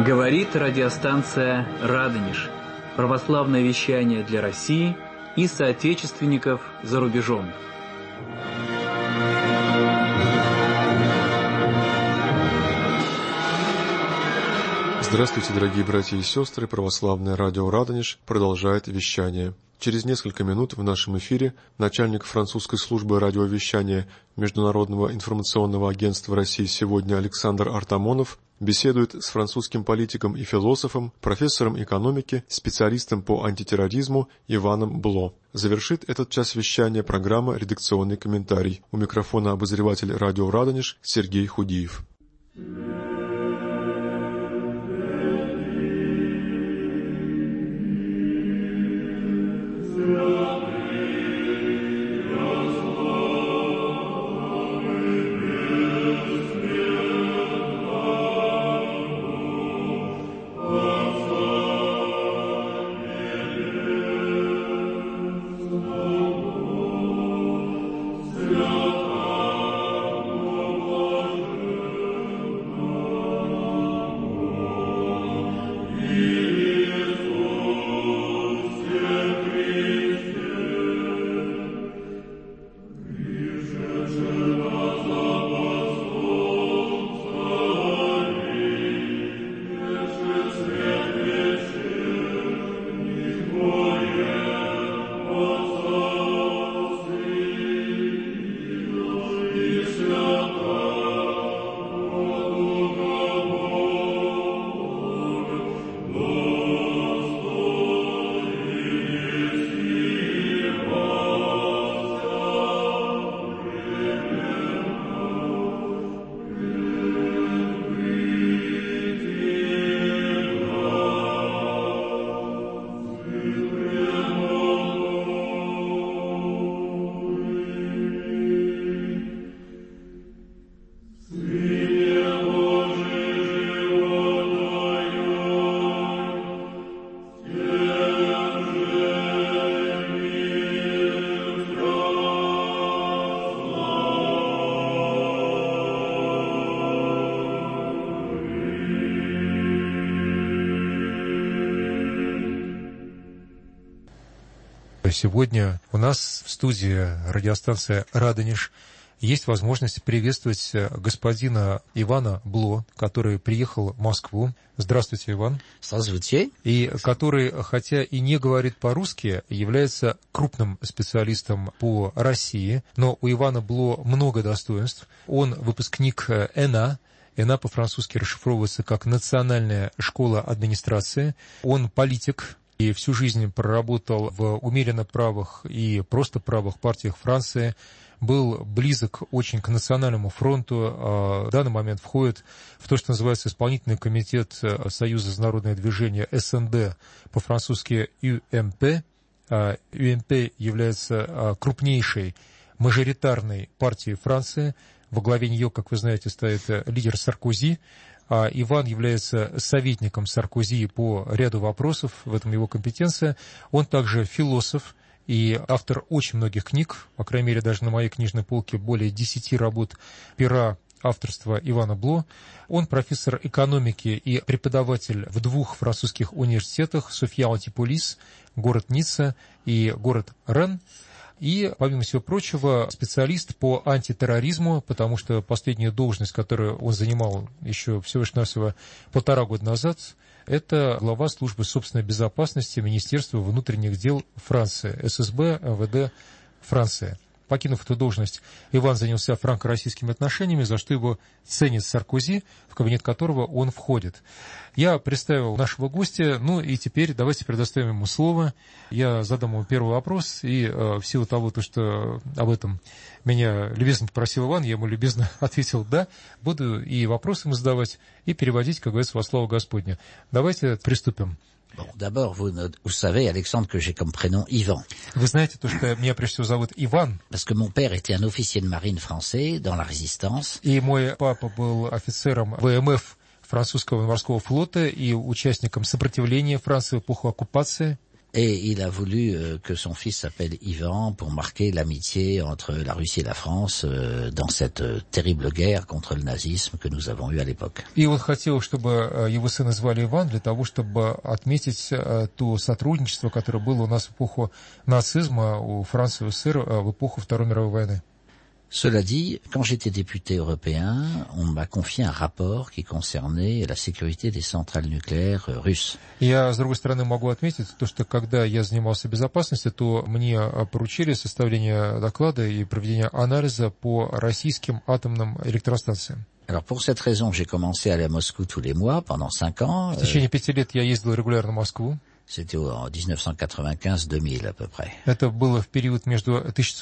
Говорит радиостанция «Радонеж». Православное вещание для России и соотечественников за рубежом. Здравствуйте, дорогие братья и сестры! Православное радио «Радонеж» продолжает вещание. Через несколько минут в нашем эфире начальник французской службы радиовещания Международного информационного агентства России «Сегодня» Александр Артамонов беседует с французским политиком и философом, профессором экономики, специалистом по антитерроризму Иваном Бло. Завершит этот час вещания программа «Редакционный комментарий». У микрофона обозреватель радио «Радонеж» Сергей Худиев. Сегодня у нас в студии радиостанция «Радонеж» есть возможность приветствовать господина Ивана Бло, который приехал в Москву. Здравствуйте, Иван. Здравствуйте. И который, хотя и не говорит по-русски, является крупным специалистом по России, но у Ивана Бло много достоинств. Он выпускник ЭНА. ЭНА по-французски расшифровывается как «Национальная школа администрации». Он политик, и всю жизнь проработал в умеренно правых и просто правых партиях Франции, был близок очень к Национальному фронту, в данный момент входит в то, что называется исполнительный комитет Союза за народное движение СНД, по-французски ЮМП. ЮМП является крупнейшей мажоритарной партией Франции. Во главе нее, как вы знаете, стоит лидер Саркози. Иван является советником Саркози по ряду вопросов, в этом его компетенция. Он также философ и автор очень многих книг, по крайней мере, даже на моей книжной полке более 10 работ пера авторства Ивана Бло. Он профессор экономики и преподаватель в 2 французских университетах: София Антиполис, город Ницца, и город Рен. И, помимо всего прочего, специалист по антитерроризму, потому что последняя должность, которую он занимал еще всего лишь навсего 1,5 года назад, это глава службы собственной безопасности Министерства внутренних дел Франции, ССБ, МВД Франции. Покинув эту должность, Иван занялся франко-российскими отношениями, за что его ценит Саркози, в кабинет которого он входит. Я представил нашего гостя, и теперь давайте предоставим ему слово. Я задам ему первый вопрос, и в силу того, что об этом меня любезно попросил Иван, я ему любезно ответил «да». Буду и вопросы ему задавать, и переводить, как говорится, во славу Господня. Давайте приступим. Bon, d'abord, vous savez, Alexandre, que j'ai comme prénom Yvan. Вы знаете, что меня прежде всего зовут Иван. Parce que mon père était un officier de marine français dans la Résistance. И мой папа был офицером ВМФ французского морского флота и участником сопротивления Франции в эпоху оккупации. Et il a voulu que son fils s'appelle Ivan pour marquer l'amitié entre la Russie et la France dans cette terrible guerre contre le nazisme que nous avons eue à l'époque. И он хотел, чтобы его сына звали Иван, для того, чтобы отметить то сотрудничество, которое было у нас в эпоху нацизма, у Франции и СССР в эпоху Второй мировой войны. Cela dit, quand j'étais député européen, on m'a confié un rapport qui concernait la sécurité des centrales nucléaires russes. Я, с другой стороны, могу отметить, то, что когда я занимался безопасностью, то мне поручили составление доклада и проведение анализа по российским атомным электростанциям. Alors pour cette raison, j'ai commencé à aller à Moscou tous les mois pendant 5 ans. В течение 5 лет я ездил регулярно в Москву. C'était en 1995-2000 à peu près. Это было в период между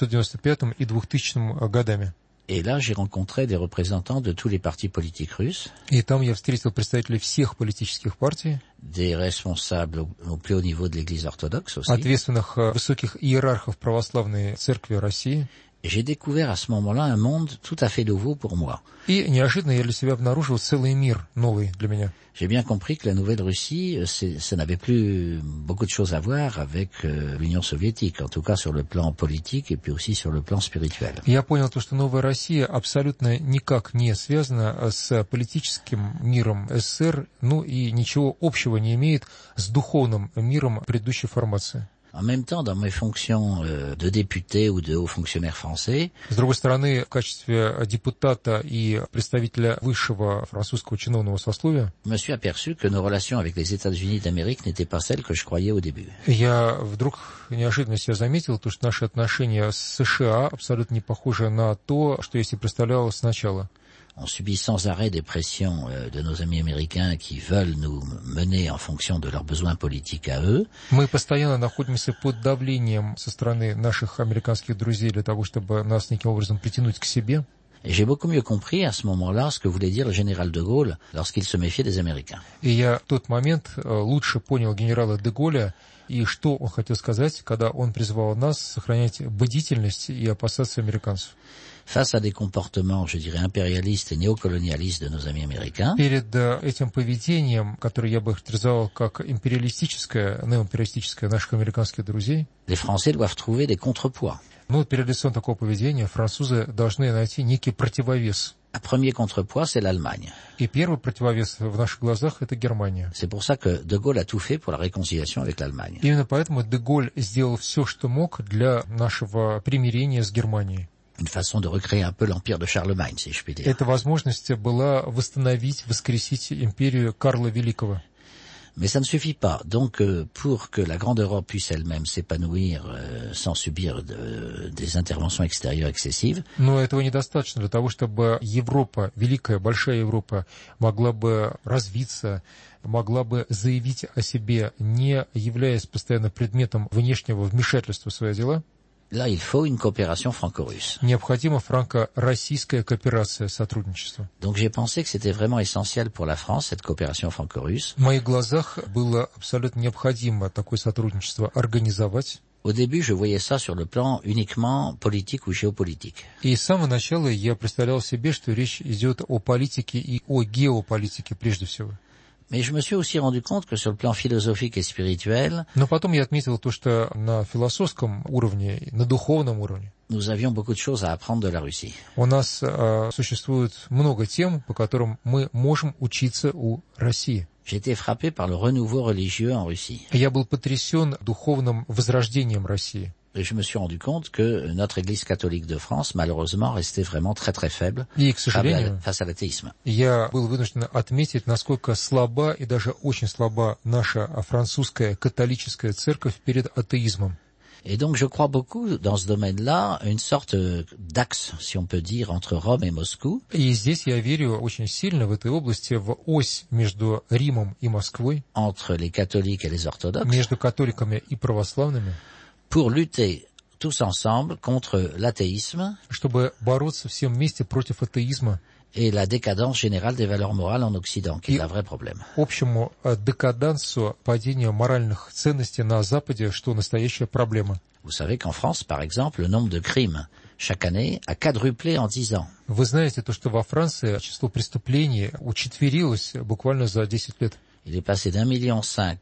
1995 и 2000 годами. Et là, j'ai rencontré des représentants de tous les partis politiques russes. И там я встретил представителей всех политических партий, Des responsables au plus haut niveau de l'Église orthodoxe aussi. ответственных высоких иерархов православной церкви России. Et j'ai découvert à ce moment-là un monde tout à fait nouveau pour moi. И неожиданно я для себя обнаружил целый мир новый для меня. J'ai bien compris que la Nouvelle-Russie, ça n'avait plus beaucoup de choses à voir avec l'Union soviétique, en tout cas sur le plan politique et puis aussi sur le plan spirituel. Я понял то, что новая Россия абсолютно никак не связана с политическим миром СССР, ну и ничего общего не имеет с духовным миром предыдущей формации. En même temps, dans mes fonctions de député ou de haut fonctionnaire français, С другой стороны, в качестве депутата и представителя высшего французского чиновного сословия, je me suis aperçu que nos relations avec les États-Unis d'Amérique n'étaient pas celles que je croyais au début. я вдруг неожиданно себя заметил, то, что наши отношения с США абсолютно не похожи на то, что я себе представлял сначала. On subit sans arrêt des pressions de nos amis américains qui veulent nous mener en fonction de leurs besoins politiques à eux. Мы постоянно находимся под давлением со стороны наших американских друзей для того, чтобы нас неким образом притянуть к себе. Et j'ai beaucoup mieux compris à ce moment-là ce que voulait dire le général de Gaulle lorsqu'il se méfiait des Américains. И я в тот момент лучше понял генерала де Голля и что он хотел сказать, когда он призвал нас сохранять бдительность и опасаться американцев. Face à des comportements, je dirais, impérialistes et néocolonialistes de nos amis américains, Перед этим поведением, которое я бы характеризовал как империалистическое, неоимпериалистическое наших американских друзей, les Français doivent trouver des contrepoids. ну, перед лицом такого поведения французы должны найти некий противовес. Un premier contrepoids, c'est l'Allemagne. И первый противовес в наших глазах – это Германия. C'est pour ça que de Gaulle a tout fait pour la réconciliation avec l'Allemagne. Именно поэтому де Голль сделал все, что мог для нашего примирения с Германией. Une façon de recréer un peu l'empire de Charlemagne, si je puis dire. Эта возможность была восстановить, воскресить империю Карла Великого. Mais ça ne suffit pas. Donc, pour que la grande Europe puisse elle-même s'épanouir sans subir des interventions extérieures excessives, Но этого недостаточно для того, чтобы Европа, великая, большая Европа, могла бы развиться, могла бы заявить о себе, не являясь постоянно предметом внешнего вмешательства в свои дела. là, il faut une coopération franco-russe. Необходима франко-российская кооперация, сотрудничество. Donc, j'ai pensé que c'était vraiment essentiel pour la France, cette coopération franco-russe. В моих глазах было абсолютно необходимо такое сотрудничество организовать. Au début, je voyais ça sur le plan uniquement politique ou géopolitique. И с самого начала я представлял себе, что речь идет о политике и о геополитике прежде всего. Mais je me suis aussi rendu compte que sur le plan philosophique et spirituel, Но потом я отметил то, что на философском уровне, на духовном уровне nous avions beaucoup de choses à apprendre de la Russie. у нас существует много тем, по которым мы можем учиться у России. J'ai été frappé par le renouveau religieux en Russie. Я был потрясен духовным возрождением России. Et je me suis rendu compte que notre Église catholique de France, malheureusement, restait vraiment très très faible И, к сожалению, face à l'athéisme. я был вынужден отметить, насколько слаба и даже очень слаба наша французская католическая церковь перед атеизмом. Et donc je crois beaucoup dans ce domaine-là, une sorte d'axe, si on peut dire, entre Rome et Moscou, И здесь я верю очень сильно в этой области в ось между Римом и Москвой, entre les catholiques et les orthodoxes, между католиками и православными, pour lutter tous ensemble contre l'athéisme чтобы бороться всем вместе против атеизма, et la décadence générale des valeurs morales en Occident, qui est un vrai problème. общему декадансу, падению моральных ценностей на Западе, что настоящая проблема. Vous savez qu'en France, par exemple, le nombre de crimes chaque année a quadruplé en 10 ans. Вы знаете то, что во Франции число преступлений учетверилось буквально за 10 лет. Il est passé d'1,5 million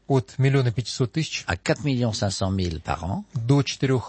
от 1 500 000 à 4 500 000 par an, до 4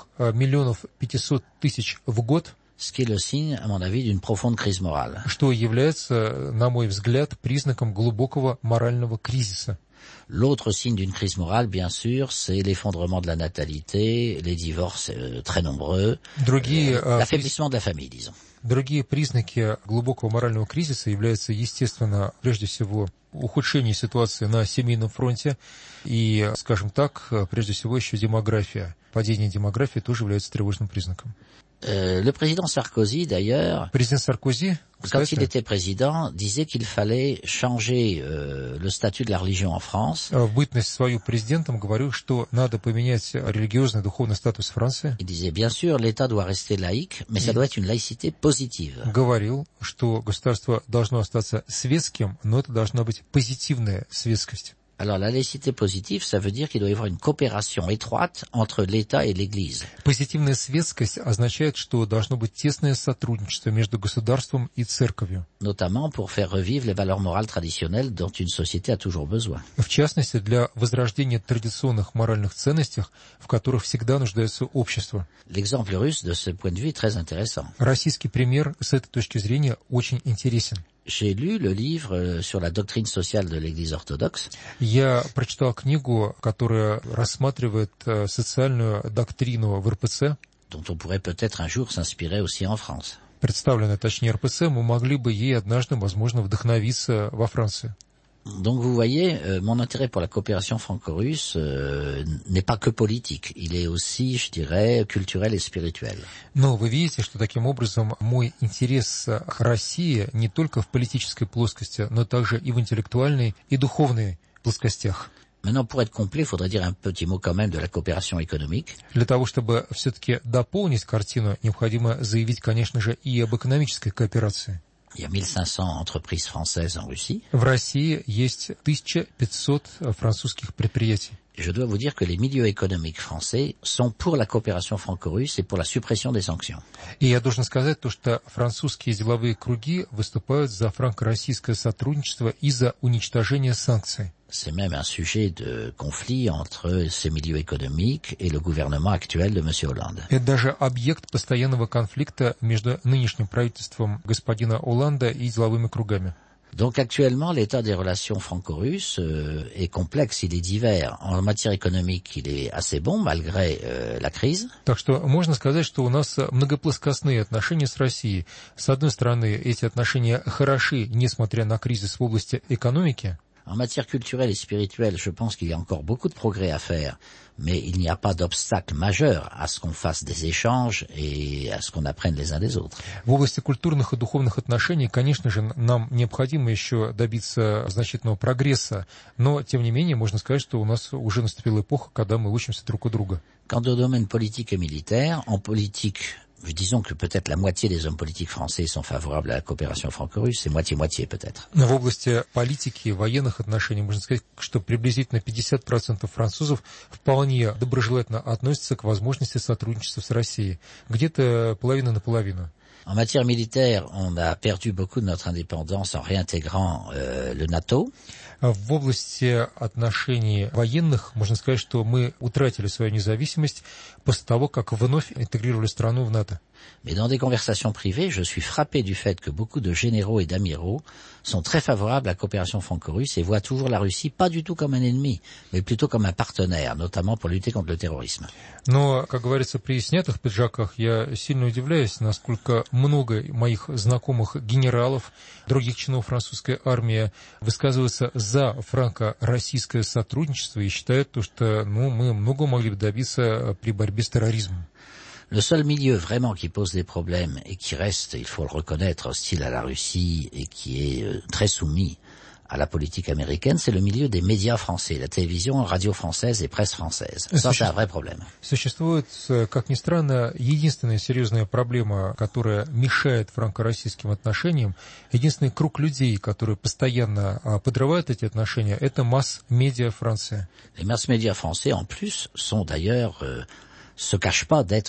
500 000 в год, ce qui est le signe, à mon avis, d'une profonde crise morale. что является, на мой взгляд, признаком глубокого морального кризиса. L'autre signe d'une crise morale, bien sûr, c'est l'effondrement de la natalité, les divorces très nombreux, l'affaiblissement de la famille, disons. Другие признаки глубокого морального кризиса являются, естественно, прежде всего, ухудшение ситуации на семейном фронте и, скажем так, прежде всего еще демография. Падение демографии тоже является тревожным признаком. Le président Sarkozy, d'ailleurs, Президент Саркози, quand il était président, disait qu'il fallait changer le statut de la religion en France. в бытность свою президентом говорил, что надо поменять религиозный духовный статус Франции. Il disait, bien sûr, l'État doit rester laïque, mais ça doit être une laïcité positive. Говорил, что государство должно остаться светским, но это должна быть позитивная светскость. Alors, la laïcité positive, ça veut dire qu'il doit y avoir une coopération étroite entre l'État et l'Église. Позитивная светскость означает, что должно быть тесное сотрудничество между государством и церковью. Notamment pour faire revivre les valeurs morales traditionnelles dont une société a toujours besoin. В частности, для возрождения традиционных моральных ценностей, в которых всегда нуждается общество. L'exemple russe, de ce point de vue, est très intéressant. Российский пример с этой точки зрения очень интересен. J'ai lu le livre sur la doctrine sociale de l'Église orthodoxe. Я прочитал книгу, которая рассматривает социальную доктрину в РПЦ, dont on pourrait peut-être un jour s'inspirer aussi en France. представленная, точнее, РПЦ, мы могли бы ей однажды, возможно, вдохновиться во Франции. Donc vous voyez, mon intérêt pour la coopération franco-russe n'est pas que politique, il est aussi, je dirais, culturel et spirituel. Но вы видите, что таким образом мой интерес к России не только в политической плоскости, но также и в интеллектуальной и духовной плоскостях. Maintenant, pour être complet, il faudrait dire un petit mot quand même de la coopération économique. Для того, чтобы все-таки дополнить картину, необходимо заявить, конечно же, и об экономической кооперации. Il y a 1500 entreprises françaises en Russie. В России есть 1500 французских предприятий. Je dois vous dire que les milieux économiques français sont pour la coopération franco-russe et pour la suppression des sanctions. И я должен сказать то, что французские деловые круги выступают за франко-российское сотрудничество и за уничтожение санкций. C'est même un sujet de conflit entre ces milieux économiques et le gouvernement actuel de M. Hollande. Это даже объект постоянного конфликта между нынешним правительством господина Олланда и деловыми кругами. Donc actuellement, l'état des relations franco-russes est complexe, il est divers. En matière économique, il est assez bon malgré la crise. Так что можно сказать, что у нас многоплоскостные отношения с Россией. С одной стороны, эти отношения хороши, несмотря на кризис в области экономики. En matière culturelle et spirituelle, je pense qu'il y a encore beaucoup de progrès à faire, mais il n'y a pas d'obstacle majeur à ce qu'on fasse des échanges et à ce qu'on apprenne les uns des autres. В области культурных и духовных отношений, конечно же, нам необходимо еще добиться значительного прогресса, но, тем не менее, можно сказать, что у нас уже наступила эпоха, когда мы учимся друг у друга. Quant au domaine politique et militaire, en politique, disons que peut-être la moitié des hommes politiques français sont favorables à la coopération franco-russe, c'est moitié-moitié peut-être. В области политики и военных отношений можно сказать, что приблизительно 50% французов вполне доброжелательно относятся к возможности сотрудничества с Россией. Где-то половина на половину. En matière militaire, on a perdu beaucoup de notre indépendance en réintégrant le NATO. В области отношений военных можно сказать, что мы утратили свою независимость после того, как вновь интегрировали страну в НАТО. Mais dans des conversations privées, je suis frappé du fait que beaucoup de généraux et d'amiraux sont très favorables à la coopération franco-russe et voient toujours la Russie pas du tout comme un ennemi, mais plutôt comme un partenaire, notamment pour lutter contre le terrorisme. Но, как говорится, при снятых пиджаках я сильно удивляюсь, насколько много моих знакомых генералов, других чинов французской армии высказываются за франко-российское сотрудничество и считают, что мы много могли бы добиться при борьбе с терроризмом. Le seul milieu vraiment qui pose des problèmes et qui reste, il faut le reconnaître, hostile à la Russie et qui est très soumis à la politique américaine, c'est le milieu des médias français, la télévision, radio française et presse française. Ça, c'est un vrai problème. Существует, как ни странно, единственная серьезная проблема, которая мешает франко-российским отношениям, единственный круг людей, которые постоянно подрывают эти отношения, это масс-медиа Франции. Les mass-médias français, en plus, sont d'ailleurs, se cachent pas d'être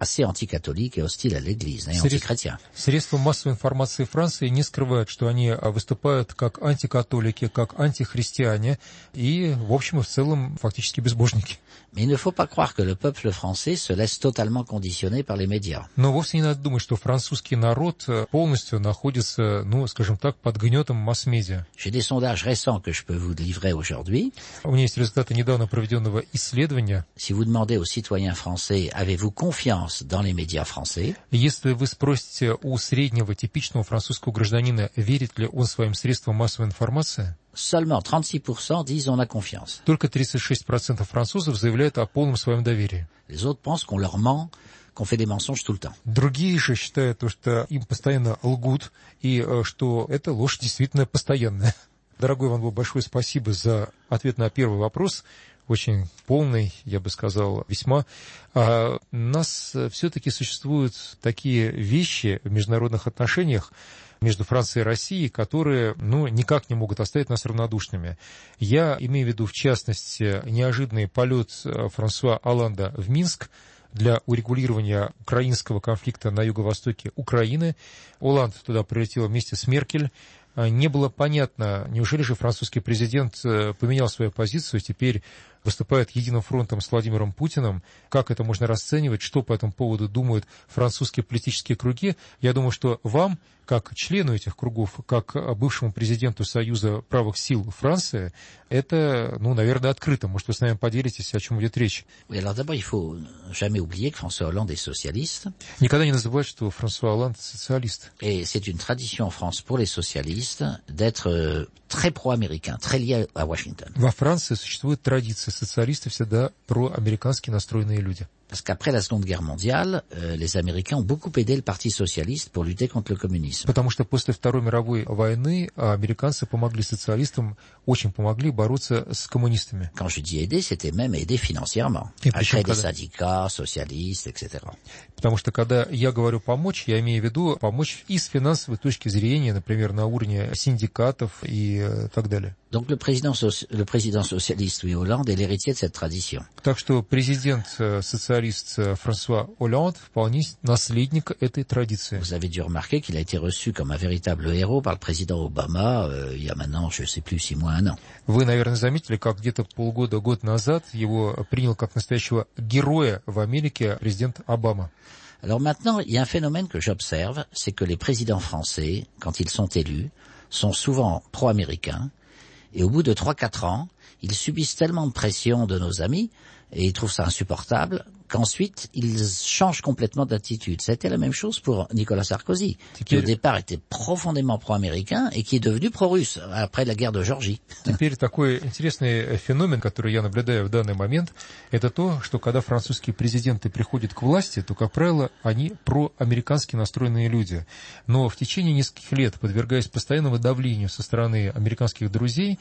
assez anticatholique et hostile à l'Église, et antichrétien. Средства массовой информации Франции не скрывают, что они выступают как антикатолики, как антихристиане и, в общем и в целом, фактически безбожники. Mais il ne faut pas croire que le peuple français se laisse totalement conditionner par les médias. Но вовсе не надо думать, что французский народ полностью находится, скажем так, под гнетом масс-медиа. J'ai des sondages récents que je peux vous livrer aujourd'hui. У меня есть результаты недавно проведенного исследования. Si vous demandez aux citoyens français, avez-vous confiance dans les médias français? Если вы спросите у среднего типичного французского гражданина, верит ли он своим средствам массовой информации, Seulement 36% disent on a confiance. только 36% французов заявляют о полном своем доверии. Les autres pensent qu'on leur ment, qu'on fait des mensonges tout le temps. Другие же считают, что им постоянно лгут и что эта ложь действительно постоянная. Дорогой Иван Боб, большое спасибо за ответ на первый вопрос. Очень полный, я бы сказал, весьма. У нас все-таки существуют такие вещи в международных отношениях между Францией и Россией, которые, никак не могут оставить нас равнодушными. Я имею в виду, в частности, неожиданный полет Франсуа Олланда в Минск для урегулирования украинского конфликта на юго-востоке Украины. Олланд туда прилетел вместе с Меркель. Не было понятно, неужели же французский президент поменял свою позицию, теперь выступает единым фронтом с Владимиром Путиным. Как это можно расценивать, что по этому поводу думают французские политические круги? Я думаю, что вам, как члену этих кругов, как бывшему президенту Союза правых сил Франции, это, наверное, открыто. Может, вы с нами поделитесь, о чем идет речь? Oui, alors d'abord, il faut jamais oublier que François Hollande est socialiste. Никогда не забывать, что Франсуа Олланд социалист. Et c'est une tradition en France pour les socialistes d'être très pro-américains, très liés à Washington. Во Франции существует традиция. Социалисты всегда проамерикански настроенные люди. Parce qu'après la Seconde Guerre mondiale, les Américains ont beaucoup aidé le Parti socialiste pour lutter contre le communisme. Потому что после Второй мировой войны американцы помогли социалистам, очень помогли бороться с коммунистами. Quand je dis aider, c'était même aider financièrement. À créer des syndicats, socialistes, etc. Потому что когда я говорю помочь, я имею в виду помочь и с финансовой точки зрения, например, на уровне синдикатов и так далее. Donc le président socialiste Louis Hollande est l'héritier de cette tradition. Так что президент социалист Франсуа Олланд вполне наследник этой традиции. Vous avez dû remarquer qu'il a été reçu comme un véritable héros par le président Obama il y a maintenant, je ne sais plus, 6 mois, 1 an. Вы, наверное, заметили, как где-то год назад его принял как настоящего героя в Америке президент Обама. Alors maintenant, il y a un phénomène que j'observe, c'est que les présidents français, quand ils sont élus, sont souvent pro-américains. Et au bout de 3-4 ans, ils subissent tellement de pression de nos amis, et ils trouvent ça insupportable, qu'ensuite, ils changent complètement d'attitude. C'était la même chose pour Nicolas Sarkozy, qui au départ était profondément pro-américain et qui est devenu pro-russe après la guerre de Géorgie. Теперь такой интересный феномен, который я наблюдаю в данный момент, это то, что когда французские президенты приходят к власти, то, как правило, они проамерикански настроенные люди. Но в течение нескольких лет, подвергаясь постоянному давлению со стороны американских друзей,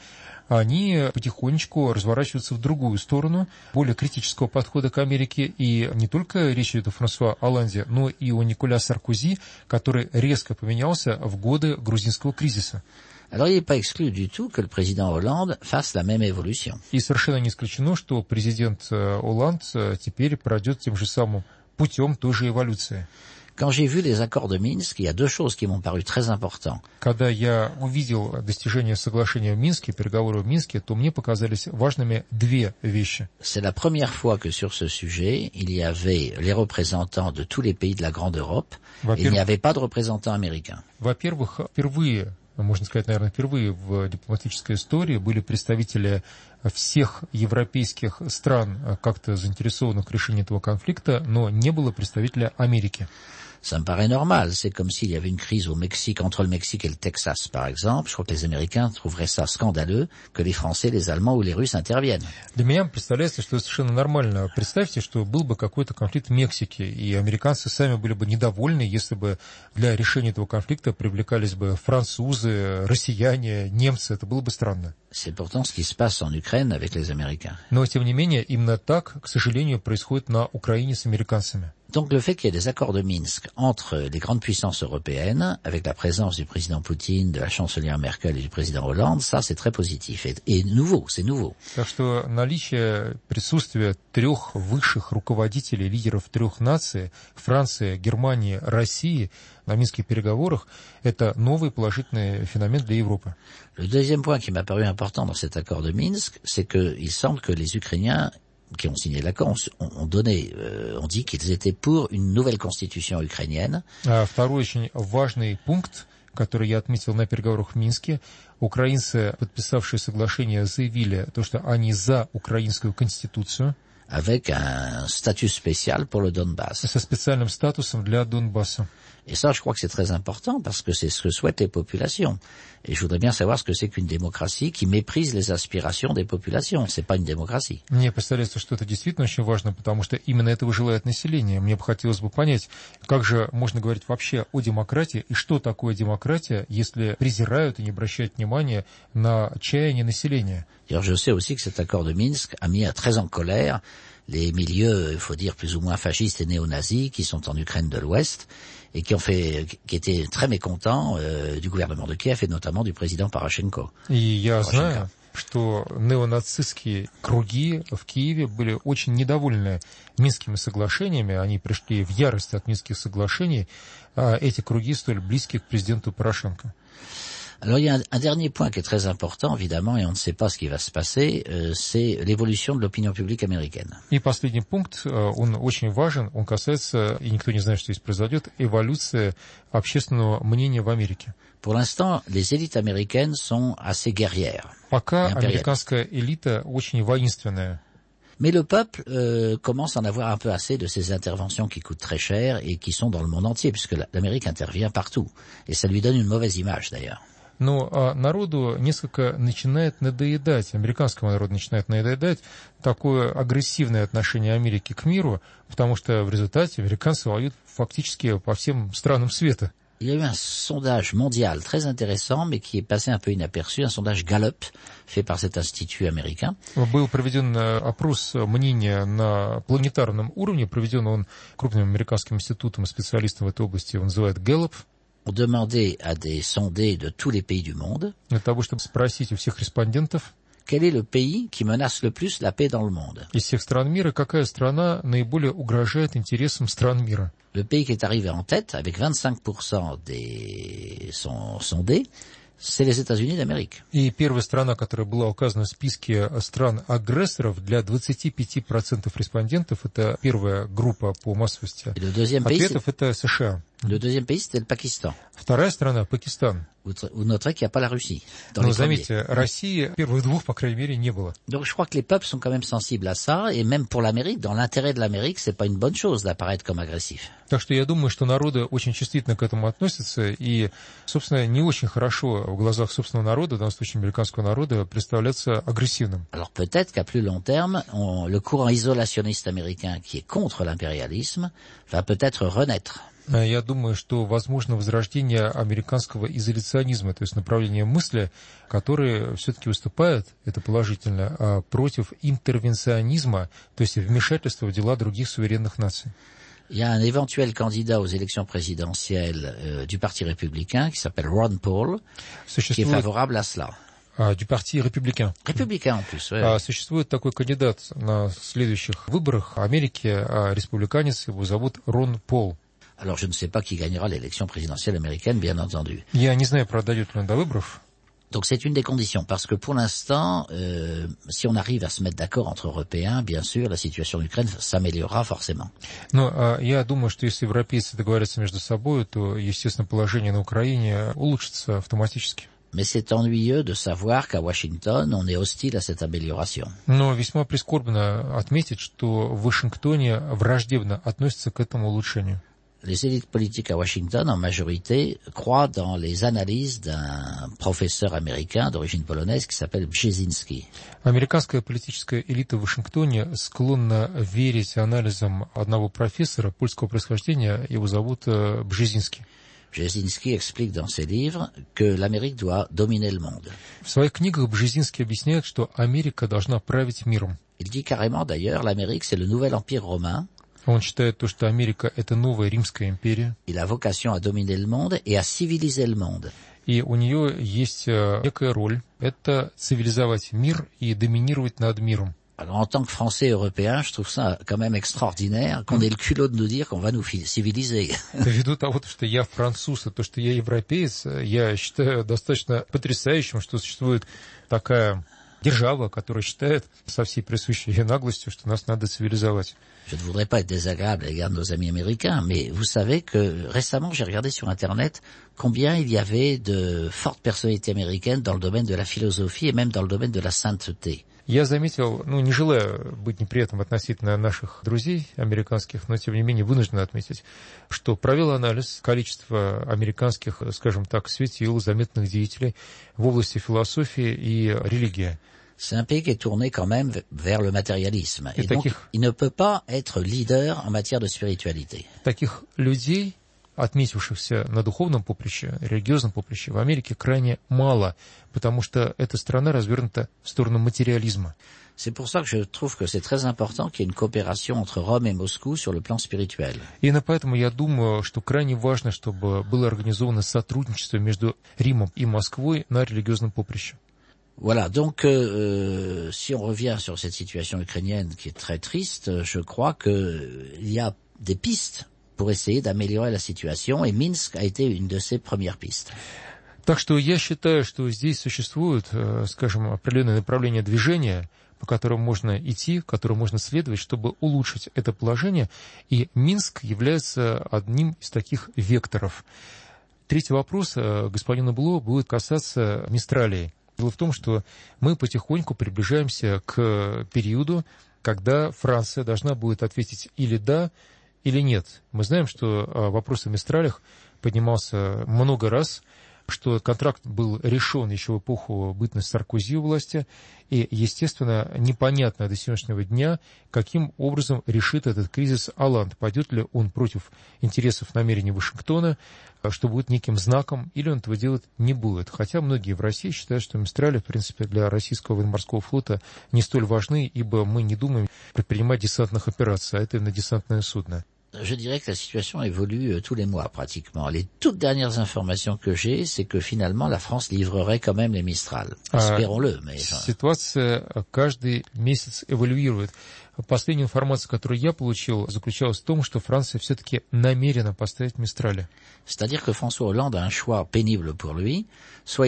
они потихонечку разворачиваются в другую сторону, более критического подхода к Америке. И не только речь идет о Франсуа Олланде, но и о Николя Саркози, который резко поменялся в годы грузинского кризиса. Alors il n'est pas exclu du tout que le président Hollande fasse la même évolution. И совершенно не исключено, что президент Олланд теперь пройдет тем же самым путем той же эволюции. Quand j'ai vu les accords de Minsk, il y a 2 choses qui m'ont paru très importantes. Когда я увидел достижение соглашения в Минске, переговоры в Минске, то мне показались важными 2 вещи. C'est la première fois que sur ce sujet, il y avait les représentants de tous les pays de la Grande Europe, et il n'y avait pas de représentants américains. Во-первых, впервые, можно сказать, наверное, впервые в дипломатической истории были представители всех европейских стран, как-то заинтересованных в решении этого конфликта, но не было представителя Америки. Ça me paraît normal. C'est comme s'il y avait une crise au Mexique, entre le Mexique et le Texas, par exemple. Je crois que les Américains trouveraient ça scandaleux que les Français, les Allemands ou les Russes interviennent. Для меня представляется, что это совершенно нормально. Представьте, что был бы какой-то конфликт в Мексике, и американцы сами были бы недовольны, если бы для решения этого конфликта привлекались бы французы, россияне, немцы. Это было бы странно. C'est pourtant ce qui se passe en Ukraine avec les Américains. Но, тем не менее, именно так, к сожалению, происходит на Украине с американцами. Donc le fait qu'il y ait des accords de Minsk entre les grandes puissances européennes, avec la présence du président Poutine, de la chancelière Merkel et du président Hollande, ça c'est très positif et nouveau, c'est nouveau. Так что наличие присутствия трех высших руководителей, лидеров трех наций, Франции, Германии, России, на минских переговорах, это новый положительный феномен для Европы. Le deuxième point qui m'a paru important dans cet accord de Minsk, c'est qu'il semble que les Ukrainiens qui ont signé l'accord ont dit qu'ils étaient pour une nouvelle constitution ukrainienne. Второй очень важный пункт, который я отметил на переговорах в Минске, украинцы, подписавшие соглашение, заявили, что они за украинскую конституцию. Avec un statut spécial pour le Donbass. Со специальным статусом для Донбасса. Et ça, je crois que c'est très important parce que c'est ce que souhaitent les populations. Et je voudrais bien savoir ce que c'est qu'une démocratie qui méprise les aspirations des populations. C'est pas une démocratie. Мне представляется, что это действительно очень важно, потому что именно этого желает население. Мне бы хотелось бы понять, как же можно говорить вообще о демократии и что такое демократия, если презирают и не обращают внимания на чаяние населения. D'ailleurs, je sais aussi que cet accord de Minsk a mis très en colère les milieux, il faut dire, plus ou moins fascistes et néo-nazis qui sont en Ukraine de l'Ouest et qui étaient très mécontents du gouvernement de Kiev et notamment du président Poroshenko. И я знаю, что неонацистские круги в Киеве были очень недовольны Минскими соглашениями, они пришли в ярость от Минских соглашений, а эти круги столь близки к президенту Порошенко. Alors il y a un dernier point qui est très important, évidemment, et on ne sait pas ce qui va se passer, c'est l'évolution de l'opinion publique américaine. И последний пункт, он очень важен, он касается, и никто не знает, что здесь произойдет, эволюция общественного мнения в Америке. Pour l'instant, les élites américaines sont assez guerrières. Пока американская элита очень воинственная. Mais le peuple commence à en avoir un peu assez de ces interventions qui coûtent très cher et qui sont dans le monde entier, puisque l'Amérique intervient partout. Et ça lui donne une mauvaise image, d'ailleurs. Но народу несколько начинает надоедать, американскому народу начинает надоедать такое агрессивное отношение Америки к миру, потому что в результате американцы воюют фактически по всем странам света. Il y a eu un sondage mondial très intéressant, mais qui est passé un peu inaperçu, un sondage Gallup, fait par cet institut américain. Был проведен опрос мнения на планетарном уровне, проведен он крупным американским институтом и специалистом в этой области, его называют Gallup. On demandait à des sondés de tous les pays du monde Для того, чтобы спросить у всех респондентов, quel est le pays qui menace le plus la paix dans le monde. Из всех стран мира, какая страна наиболее угрожает интересам стран мира? Le pays qui est arrivé en tête, avec 25% des sondés, c'est les États-Unis d'Amérique. И первая страна, которая была указана в списке стран-агрессоров для 25% респондентов, это первая группа по массовости ответов, это США. Le deuxième pays, c'était le Pakistan. Вторая страна, Пакистан. Vous noterez qu'il n'y a pas la Russie. Но заметьте, России первых двух, по крайней мере, не было. Donc je crois que les peuples sont quand même sensibles à ça, et même pour l'Amérique, dans l'intérêt de l'Amérique, c'est pas une bonne chose d'apparaître comme agressif. Так что я думаю, что народы очень чувствительно к этому относятся, и, собственно, не очень хорошо в глазах собственного народа, в данном случае американского народа, представляться агрессивным. Alors peut-être qu'à plus long terme, le courant isolationniste américain qui est contre l'impérialisme va peut-être renaître. Я думаю, что возможно возрождение американского изоляционизма, то есть направления мысли, которые все-таки выступают, это положительно, против интервенционизма, то есть вмешательства в дела других суверенных наций. Il y a un éventuel candidat aux élections présidentielles du Parti républicain qui s'appelle Ron Paul, qui est favorable à cela. Du Parti républicain. Républicain en plus, oui. Существует такой кандидат на следующих выборах Америки, республиканец, его зовут Рон Пол. Alors je ne sais pas qui gagnera l'élection présidentielle américaine, bien entendu. Я не знаю, дойдет ли он до выборов. Donc c'est une des conditions, parce que pour l'instant, si on arrive à se mettre d'accord entre Européens, bien sûr, la situation en Ukraine s'améliorera forcément. Но я думаю, что если европейцы договорятся между собой, то, естественно, положение на Украине улучшится автоматически. Mais c'est ennuyeux de savoir qu'à Washington, on est hostile à cette amélioration. Но весьма прискорбно отметить, что в Вашингтоне враждебно относятся к этому улучшению. Les élites politiques à Washington, en majorité, croient dans les analyses d'un professeur américain d'origine polonaise qui s'appelle Brzezinski. Американская политическая элита в Вашингтоне склонна верить анализам одного профессора польского происхождения, его зовут Бжезинский. Brzezinski explique dans ses livres que l'Amérique doit dominer le monde. В своих книгах Бжезинский объясняет, что Америка должна править миром. Il dit carrément d'ailleurs, l'Amérique c'est le nouvel empire romain. Он считает то, что Америка — это новая Римская империя. Il a vocation à dominer le monde et à civiliser le monde. И у нее есть некая роль — это цивилизовать мир и доминировать над миром. Alors, en tant que Français européen, je trouve ça quand même extraordinaire qu'on ait le culot de nous dire qu'on va nous civiliser. Ввиду того, что я француз, и то, что я европеец, я считаю достаточно потрясающим, что существует такая держава, которая считает со всей присущей ей наглостью, что нас надо цивилизовать. Je ne voudrais pas être désagréable à l'égard de nos amis américains, mais vous savez que récemment, j'ai regardé sur Internet combien il y avait de fortes personnalités américaines dans le domaine de la philosophie et même dans le domaine de la sainteté. Я заметил, не желая быть неприятным относительно наших друзей американских, но тем не менее вынужден отметить, что провел анализ количества американских, скажем так, светил, заметных деятелей в области философии и религии. C'est un pays qui est tourné quand même vers le matérialisme. Et donc, il ne peut pas être leader en matière de spiritualité. Таких людей, отметившихся на духовном поприще, религиозном поприще, в Америке крайне мало, потому что эта страна развернута в сторону материализма. C'est pour ça que je trouve que c'est très important qu'il y ait une coopération entre Rome et Moscou sur le plan spirituel. Именно поэтому я думаю, что крайне важно, чтобы было организовано сотрудничество между Римом и Москвой на религиозном поприще. Voilà, donc si on revient sur cette situation ukrainienne qui est très triste, je crois qu'il y a des pistes pour essayer d'améliorer la situation, et Minsk a été une de ces premières pistes. Так что я считаю, что здесь существуют, скажем, определенные направления движения, по которым можно идти, которым можно следовать, чтобы улучшить это положение, и Минск является одним из таких векторов. Третий вопрос господина Бло будет касаться Мистралии. Дело в том, что мы потихоньку приближаемся к периоду, когда Франция должна будет ответить или да, или нет. Мы знаем, что вопрос о Мистралях поднимался много раз, что контракт был решен еще в эпоху бытности Саркози у власти, и, естественно, непонятно до сегодняшнего дня, каким образом решит этот кризис Олланд. Пойдет ли он против интересов, намерений Вашингтона, что будет неким знаком, или он этого делать не будет. Хотя многие в России считают, что Мистрали, в принципе, для российского военно-морского флота не столь важны, ибо мы не думаем предпринимать десантных операций, а это именно десантное судно. Je dirais que la situation évolue tous les mois pratiquement. Les toutes dernières informations que j'ai, c'est que finalement la France livrerait quand même les Mistral. Espérons-le. Mais... Ситуация каждый месяц эволюирует. Последняя информация, которую я получил, заключалась в том, что Франция все-таки намерена поставить Мистрали. C'est-à-dire que François Hollande a un choix pénible pour lui. Soit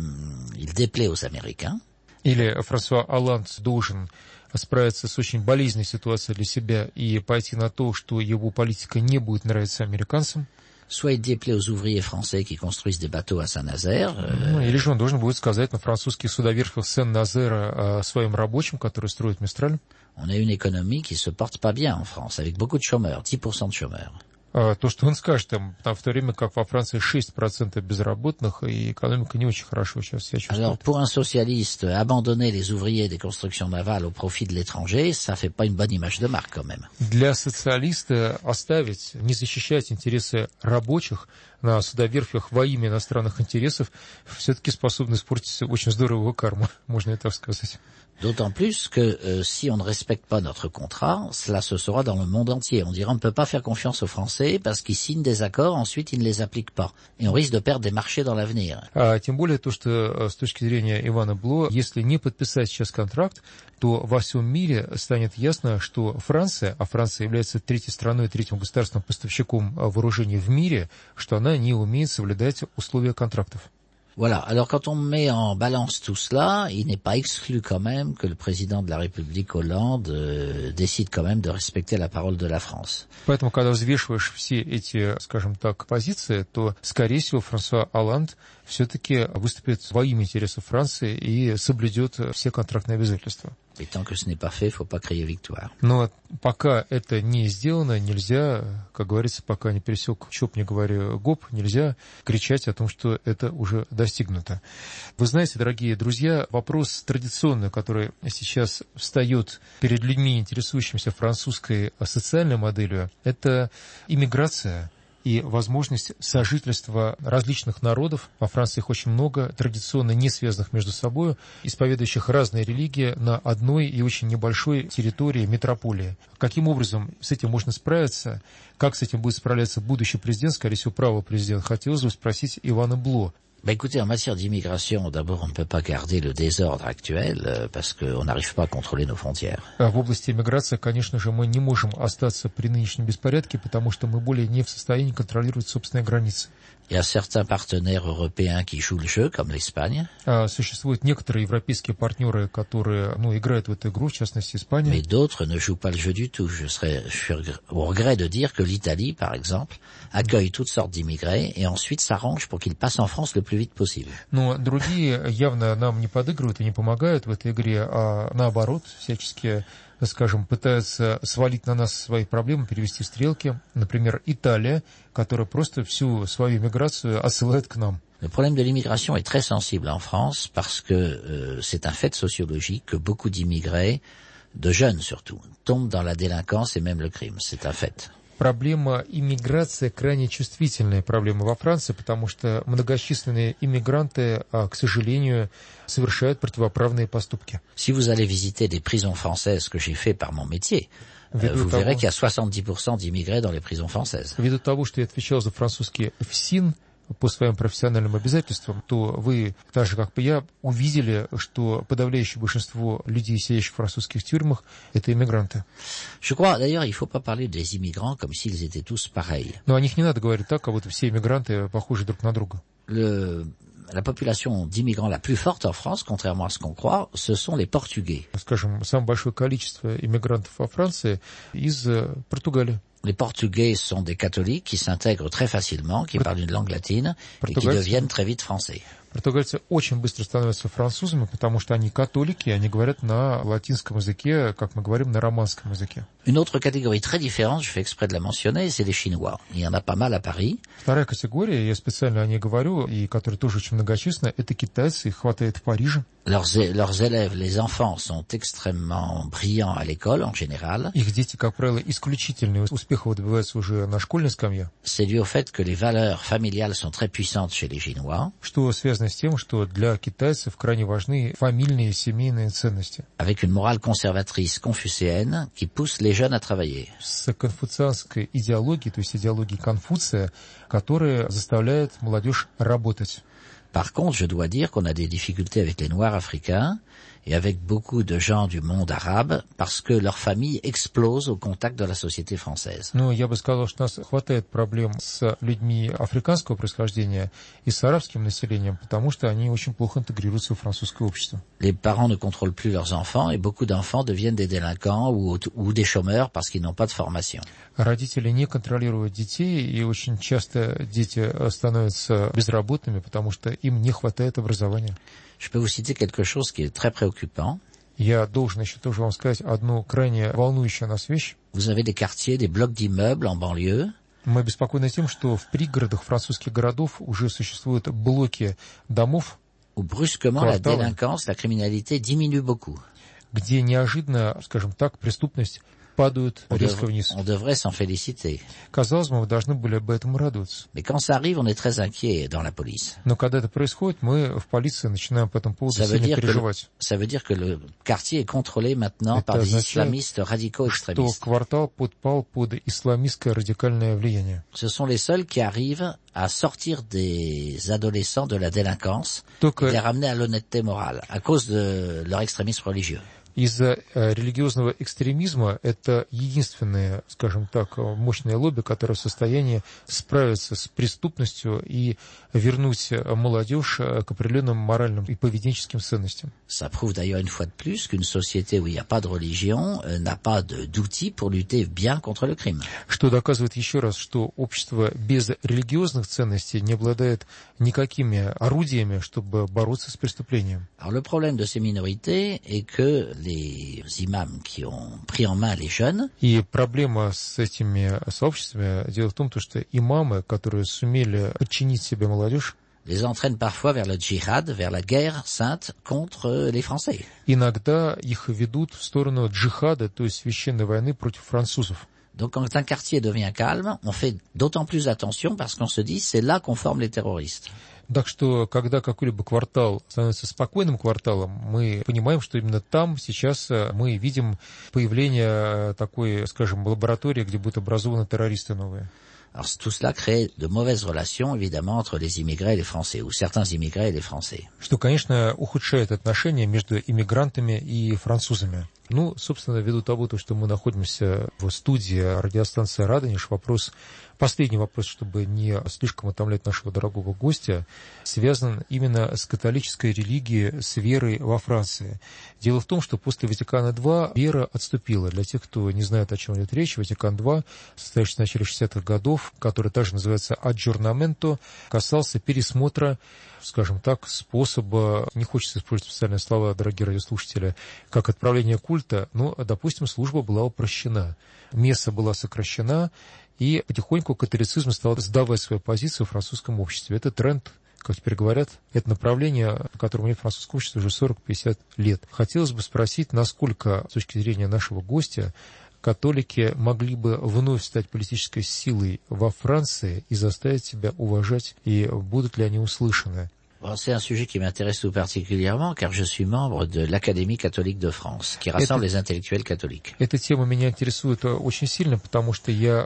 il déplaît aux Américains. Или Франсуа Олланд должен справиться с очень болезненной ситуацией для себя и пойти на то, что его политика не будет нравиться американцам. Soit il déplaît aux ouvriers français qui construisent des bateaux à Saint-Nazaire. Или же он должен будет сказать на французских судоверфях Сен-Назера своим рабочим, которые строят Мистраль. On a une économie qui se porte pas bien en France, avec beaucoup de chômeurs, 10% de chômeurs. То, что он скажет, там, в то время как во Франции 6% безработных, и экономика не очень хорошо сейчас себя чувствует. Alors, pour un socialiste, abandonner les ouvriers des constructions navales au profit de l'étranger, ça fait pas une bonne image de marque, quand même. Для социалиста оставить, не защищать интересы рабочих на судоверфях во имя иностранных интересов, все-таки способно испортить очень здоровую карму, можно и так сказать. D'autant plus que si on ne respecte pas notre contrat, cela se saura dans le monde entier. On dira on ne peut pas faire confiance aux Français parce qu'ils signent des accords, ensuite ils ne les appliquent pas. Et on risque de perdre des marchés dans l'avenir. Тем более то, что с точки зрения Ивана Бло, если не подписать сейчас контракт, то во всем мире станет ясно, что Франция, а Франция является третьей страной, третьим государственным поставщиком вооружений в мире, что она не умеет соблюдать условия контрактов. Voilà. Alors, quand on met en balance tout cela, il n'est pas exclu quand même que le président de la République Hollande décide quand même de respecter la parole de la France. Поэтому, когда взвешиваешь все эти, скажем так, позиции, то, скорее всего, Франсуа Олланд все-таки выступит во имя интересов Франции и соблюдет все контрактные обязательства. Et tant que ce n'est pas fait, il ne faut pas crier victoire. Но пока это не сделано, нельзя, как говорится, пока не пересек ЧОП, не говоря ГОП, нельзя кричать о том, что это уже достигнуто. Вы знаете, дорогие друзья, вопрос традиционный, который сейчас встает перед людьми, интересующимися французской социальной моделью, это иммиграция. и возможность сожительства различных народов. Во Франции их очень много, традиционно не связанных между собой, исповедующих разные религии на одной и очень небольшой территории метрополии. Каким образом с этим можно справиться? Как с этим будет справляться будущий президент, скорее всего, правый президент? Хотелось бы спросить Ивана Бло. Écoutez, en matière d'immigration, d'abord, on ne peut pas garder le désordre actuel parce qu'on n'arrive pas à contrôler nos frontières. В области миграции, конечно же, мы не можем остаться при нынешнем беспорядке, потому что мы более не в состоянии контролировать собственные границы. Il y a certains partenaires européens qui jouent le jeu, comme l'Espagne. Существуют некоторые европейские партнеры, которые играют в эту игру, в частности, Испания. Mais d'autres ne jouent pas le jeu du tout. Je suis au regret de dire que l'Italie, par exemple, accueille toutes sortes d'immigrés et ensuite s'arrange pour qu'ils passent en France le plus vite possible. Но другие явно нам не подыгрывают и не помогают в этой игре, а наоборот, всячески, скажем, пытаются свалить на нас свои проблемы, перевести стрелки. Например, Италия, которая просто всю свою миграцию отсылает к нам. Le problème de l'immigration est très sensible en France parce que c'est un fait sociologique que beaucoup d'immigrés, de jeunes surtout, tombent dans la délinquance et même le crime. C'est un fait. Проблема иммиграции крайне чувствительная проблема во Франции, потому что многочисленные иммигранты, к сожалению, совершают противоправные поступки. Si vous allez visiter des prisons françaises que j'ai fait par mon métier, vous verrez qu'il y a 70% d'immigrés dans les prisons françaises. Ввиду того, что я отвечал за французский ФСИН по своим профессиональным обязательствам, то вы, так же как и я, увидели, что подавляющее большинство людей, сидящих в французских тюрьмах, это иммигранты. Je crois, d'ailleurs, il ne faut pas parler des immigrants comme s'ils étaient tous pareils. Но о них не надо говорить так, как будто все иммигранты похожи друг на друга. La population d'immigrants la plus forte en France, contrairement à ce qu'on croit, ce sont les Portugais. Скажем, самое большое количество иммигрантов во Франции из Португалии. Les Portugais sont des catholiques qui s'intègrent très facilement, qui parlent une langue latine et qui deviennent très vite français. Португальцы очень быстро становятся французами, потому что они католики, и они говорят на латинском языке, как мы говорим, на романском языке. Une autre catégorie très différente, je fais exprès de la mentionner, c'est les Chinois. Il y en a pas mal à Paris. Вторая категория, я специально о ней говорю, и которая тоже очень многочисленна, это китайцы, их хватает в Париже. Leurs élèves, les enfants, sont extrêmement brillants à l'école en général. Их дети, как правило, исключительные успехи добиваются уже на школьной скамье. C'est dû au fait que les valeurs familiales sont très puissantes chez les Chinois. Что связано с тем, что для китайцев крайне важны фамильные семейные ценности. Avec une morale conservatrice confucéenne qui pousse les jeunes à travailler. С конфуцианской идеологией, то есть идеологией Конфуция, которая заставляет молодежь работать. Par contre, je dois dire qu'on a des difficultés avec les Noirs africains et avec beaucoup de gens du monde arabe parce que leur famille explose au contact de la société française. Ну, я бы сказал, что у нас хватает проблем с людьми африканского происхождения и с арабским населением, потому что они очень плохо интегрируются в французское общество. Les parents ne contrôlent plus leurs enfants et beaucoup d'enfants deviennent des délinquants ou des chômeurs parce qu'ils n'ont pas de formation. Родители не контролируют детей, и очень часто дети становятся безработными, потому что им не хватает образования. Je peux vous citer quelque chose qui est très préoccupant. Я должен еще тоже вам сказать одну крайне волнующую нас вещь. Vous avez des quartiers, des blocs d'immeubles en banlieue. Мы беспокойны тем, что в пригородах французских городов уже существуют блоки домов, où brusquement la délinquance, la criminalité diminue beaucoup. Где неожиданно, скажем так, преступность падают резко вниз. On devrait s'en féliciter. Казалось бы, мы должны были об этом радоваться. Mais quand ça arrive, on est très inquiet dans la police. Но когда это происходит, мы в полиции начинаем по этому поводу сильно переживать. Ça veut dire que le quartier est contrôlé maintenant par des islamistes radicaux extrémistes. Что квартал подпал под исламистское радикальное влияние. Ce sont les seuls qui arrivent à sortir des adolescents de la délinquance et les ramener à l'honnêteté morale à cause de leur extrémisme religieux. Из-за религиозного экстремизма это единственное, скажем так, мощное лобби, которое в состоянии справиться с преступностью и вернуть молодежь к определенным моральным и поведенческим ценностям. Ça prouve d'ailleurs une fois de plus qu'une société où il n'y a pas de religion n'a pas d'outils pour lutter bien contre le crime. Что доказывает еще раз, что общество без религиозных ценностей не обладает никакими орудиями, чтобы бороться с преступлением. Alors le problème de ces minorités est que les imams qui ont pris en main les jeunes. И проблема с этими сообществами, дело в том, что имамы, которые сумели подчинить себе молодежь, les entraînent parfois vers le djihad, vers la guerre sainte contre les Français. Иногда их ведут в сторону джихада, то есть священной войны против французов. Donc quand un quartier devient calme, on fait d'autant plus attention parce qu'on se dit c'est là qu'on forme les terroristes. Так что, когда какой-либо квартал становится спокойным кварталом, мы понимаем, что именно там сейчас мы видим появление такой, скажем, лаборатории, где будут образованы террористы новые. Alors tout cela crée de mauvaises relations, évidemment, entre les immigrés et les Français, ou certains immigrés et les Français. Что, конечно, ухудшает отношения между иммигрантами и французами. Ну, собственно, ввиду того, что мы находимся в студии радиостанции «Радонеж», последний вопрос, чтобы не слишком утомлять нашего дорогого гостя, связан именно с католической религией, с верой во Франции. Дело в том, что после Ватикана II вера отступила. Для тех, кто не знает, о чем идет речь, Ватикан II, состоявшийся в начале 60-х годов, который также называется «аджорнаменто», касался пересмотра, скажем так, способа, не хочется использовать специальные слова, дорогие радиослушатели, как отправление культа, но, допустим, служба была упрощена, месса была сокращена, и потихоньку католицизм стал сдавать свою позицию в французском обществе. Это тренд, как теперь говорят, это направление, по которому нет французского общества уже 40-50 лет. Хотелось бы спросить, насколько, с точки зрения нашего гостя, католики могли бы вновь стать политической силой во Франции и заставить себя уважать, и будут ли они услышаны? C'est un sujet qui m'intéresse tout particulièrement car je suis membre de l'Académie catholique de France, qui rassemble les intellectuels catholiques. Эта тема меня интересует очень сильно, потому что я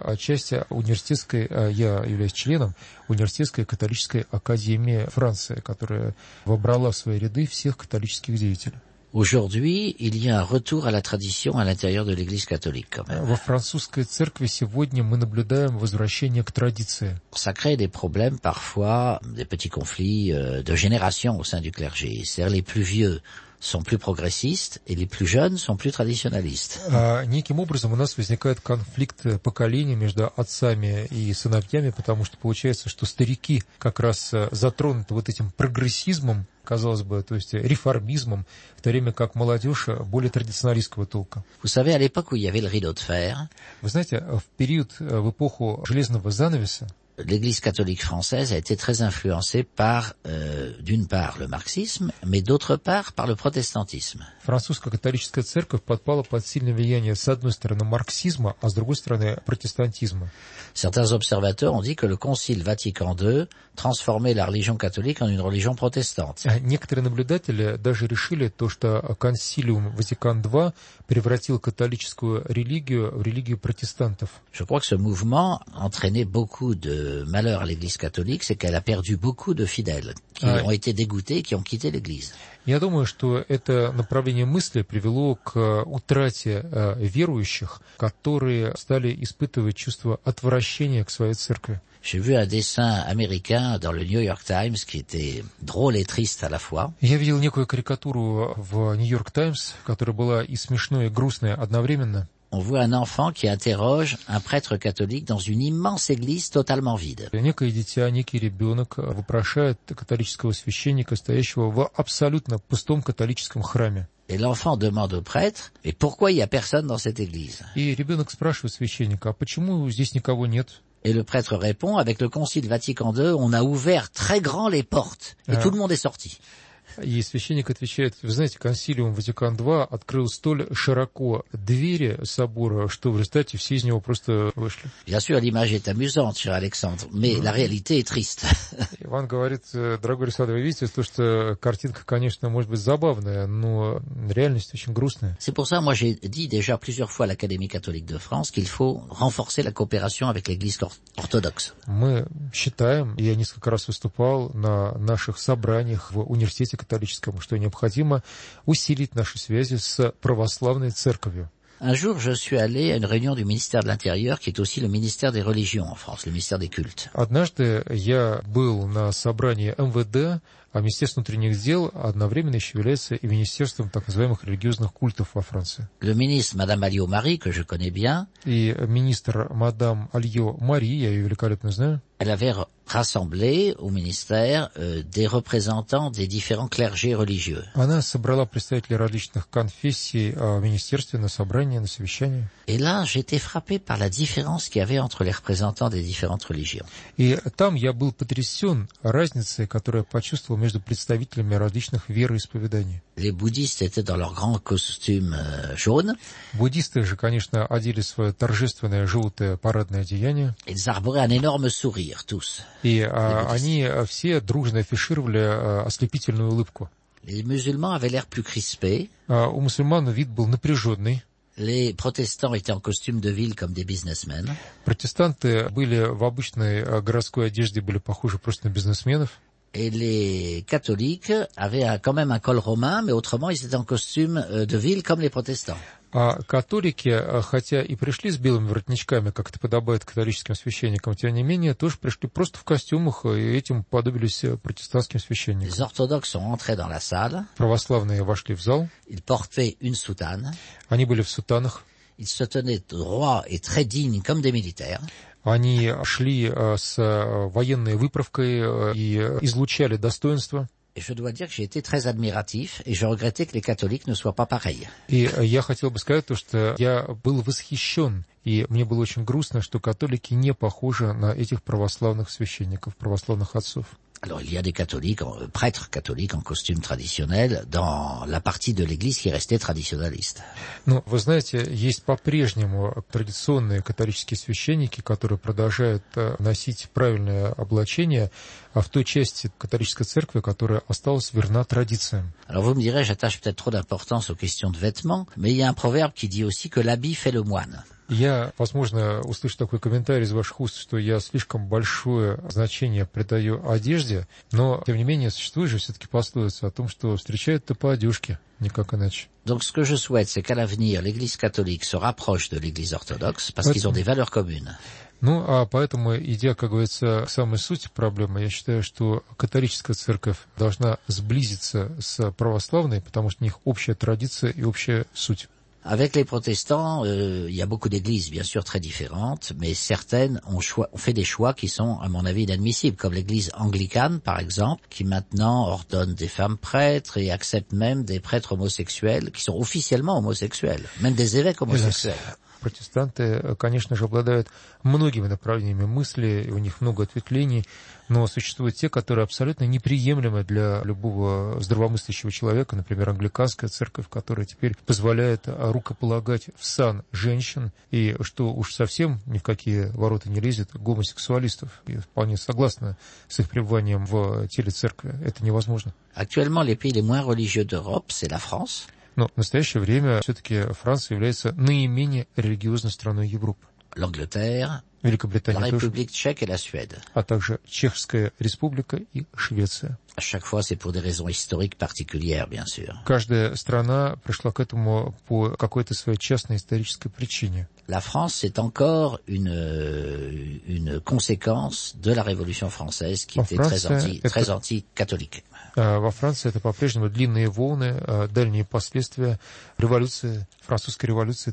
являюсь членом университетской католической академии Франции, которая вобрала в свои ряды всех католических деятелей. Aujourd'hui, il y a un retour à la tradition à l'intérieur de l'Église catholique, quand même. Во французской церкви сегодня мы наблюдаем возвращение к традиции. Ça crée des problèmes, parfois, des petits conflits de génération au sein du clergé. C'est-à-dire les plus vieux sont plus progressistes et les plus jeunes sont plus traditionnalistes. Неким образом у нас возникает конфликт поколений между отцами и сыновьями, потому что получается, что старики как раз затронуты вот этим прогрессизмом, казалось бы, то есть реформизмом, в то время как молодежь более традиционалистского толка. Vous savez, à l'époque où il y avait le rideau de fer, Вы знаете, в эпоху железного занавеса, l'Église catholique française a été très influencée par, d'une part, le marxisme, mais d'autre part, par le protestantisme. Французская католическая церковь подпала под сильное влияние, с одной стороны, марксизма, а с другой стороны, протестантизма. Certains observateurs ont dit que le Concile Vatican II transformait la religion catholique en une religion protestante. Некоторые наблюдатели даже решили то, что консилиум Ватикан-II превратил католическую религию в религию протестантов. Je crois que ce mouvement entraînait beaucoup de malheur à l'Église catholique, c'est qu'elle a perdu beaucoup de fidèles qui ont été dégoûtés et qui ont quitté l'Église. Я думаю, что это направление мысли привело к утрате верующих, которые стали испытывать чувство отвращения к своей церкви. J'ai vu un dessin américain dans le New York Times qui était drôle et triste à la fois. Я видел некую карикатуру в New York Times, которая была и смешной, и грустной одновременно. On voit un enfant qui interroge un prêtre catholique dans une immense église totalement vide. Некое дитя, некий ребенок вопрошает католического священника, стоящего в абсолютно пустом католическом храме. Et l'enfant demande au prêtre, mais pourquoi il y a personne dans cette église? И ребенок спрашивает священника, а почему здесь никого нет? Et le prêtre répond, avec le Concile Vatican II, on a ouvert très grand les portes, et tout le monde est sorti. И священник отвечает, вы знаете, консилиум Ватикан-II открыл столь широко двери собора, что в результате все из него просто вышли. Bien sûr, l'image est amusante, cher Alexandre, mais la réalité est triste. Иван говорит, дорогой Александр, вы видите, то, что картинка, конечно, может быть забавная, но реальность очень грустная. C'est pour ça, moi, j'ai dit déjà plusieurs fois à l'Académie catholique de France qu'il faut renforcer la coopération avec l'Église orthodoxe. Мы считаем, я несколько раз выступал на наших собраниях в университете католическом, что необходимо усилить наши связи с православной церковью. Un jour, je suis allé à une réunion du ministère de l'Intérieur, qui est aussi le ministère des religions en France, le ministère des cultes. Однажды я был на собрании МВД, а Министерство внутренних дел одновременно еще является и Министерством так называемых религиозных культов во Франции. Le ministre, Madame Alliot-Marie, que je connais bien, и министр мадам Альо-Мари, я ее великолепно знаю, elle avait rassemblé au ministère des représentants des différents clergés religieux. Она собрала представителей различных конфессий в министерстве на собрание, на совещание. Et là, j'étais frappé par la différence qu'il y avait entre les représentants des différentes religions. И там я был потрясен разницей, которую я почувствовал между представителями различных вероисповеданий. Les bouddhistes étaient dans leur grand costume jaune. Буддисты же, конечно, одели свое торжественное желтое парадное одеяние. Ils arboraient un énorme sourire, tous. И они все дружно афишировали ослепительную улыбку. Les musulmans avaient l'air plus crispés. У мусульман вид был напряженный. Les protestants étaient en costume de ville comme des businessmen. Протестанты были в обычной городской одежде, были похожи просто на бизнесменов. Et les catholiques avaient quand même un col romain, mais autrement ils étaient en costume de ville comme les protestants. А католики, хотя и пришли с белыми воротничками, как это подобает католическим священникам, тем не менее, тоже пришли просто в костюмах, и этим подобились протестантским священникам. Les orthodoxes sont entrés dans la salle. Православные вошли в зал. Ils portaient une soutane. Они были в сутанах. Ils se tenaient droits et très dignes comme des militaires. Они шли с военной выправкой и излучали достоинство. Et je dois dire que j'ai été très admiratif, et je regrettais que les catholiques ne soient pas pareils. И я хотел бы сказать то, что я был восхищен, и мне было очень грустно, что католики не похожи на этих православных священников, православных отцов. Alors, il y a des catholiques, prêtres catholiques en costume traditionnel dans la partie de l'église qui restait traditionnaliste. Ну, вы знаете, есть по-прежнему традиционные католические священники, которые продолжают носить правильное облачение, а в той части католической церкви, которая осталась верна традициям. Alors, vous me direz, j'attache peut-être trop d'importance aux questions de vêtements, mais il y a un proverbe qui dit aussi que l'habit fait le moine. Я, возможно, услышу такой комментарий из ваших уст, что я слишком большое значение придаю одежде, но, тем не менее, существует же все-таки пословица о том, что встречают-то по одежке, никак иначе. Donc, ce que je souhaite, c'est qu'à l'avenir, l'Église catholique se rapproche de l'Église orthodoxe, parce qu'ils ont des valeurs communes. Ну, а поэтому, идя, как говорится, к самой сути проблемы, я считаю, что католическая церковь должна сблизиться с православной, потому что у них общая традиция и общая суть. Avec les protestants, il y a beaucoup d'églises, bien sûr, très différentes, mais certaines ont fait des choix qui sont, à mon avis, inadmissibles, comme l'église anglicane, par exemple, qui maintenant ordonne des femmes prêtres et accepte même des prêtres homosexuels, qui sont officiellement homosexuels, même des évêques homosexuels. Протестанты, конечно же, обладают многими направлениями мысли, у них много ответвлений, но существуют те, которые абсолютно неприемлемы для любого здравомыслящего человека, например, англиканская церковь, которая теперь позволяет рукополагать в сан женщин, и что уж совсем ни в какие ворота не лезет гомосексуалистов. И вполне согласна с их пребыванием в теле церкви. Это невозможно. Actuellement, les pays les moins religieux d'Europe, c'est la France. Но в настоящее время все-таки Франция является наименее религиозной страной Европы. L'Angleterre, Великобритания la тоже, République tchèque et la Suède. а также Чешская республика и Швеция. À chaque fois, c'est pour des raisons historiques particulières, bien sûr. Каждая страна пришла к этому по какой-то своей частной исторической причине. La France, c'est encore une conséquence de la Révolution française qui était très anti-catholique. Во Франции это по-прежнему длинные волны, дальние последствия революции, французской революции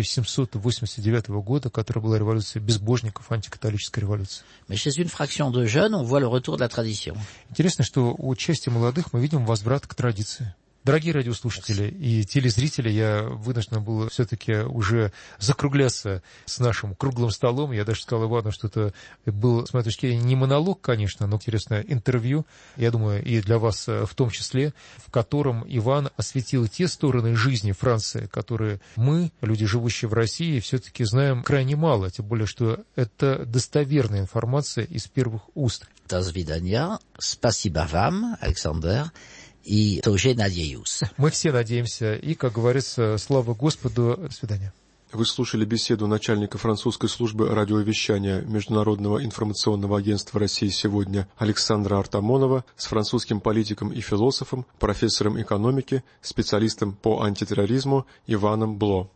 1789 года, которая была революцией безбожников, антикатолической революции. Mais chez une fraction de jeunes, on voit le retour de la tradition. Интересно, что у части молодых мы видим возврат к традиции. Дорогие радиослушатели и телезрители, я вынужден был все-таки уже закругляться с нашим круглым столом. Я даже сказал Ивану, что это был, с моей точки зрения, не монолог, конечно, но интересное интервью, я думаю, и для вас в том числе, в котором Иван осветил те стороны жизни Франции, которые мы, люди, живущие в России, все-таки знаем крайне мало, тем более, что это достоверная информация из первых уст. До свидания. Спасибо вам, Александр. И тоже надеюсь. Мы все надеемся, и, как говорится, слава Господу, до свидания. Вы слушали беседу начальника французской службы радиовещания Международного информационного агентства России сегодня Александра Артамонова с французским политиком и философом, профессором экономики, специалистом по антитерроризму Иваном Бло.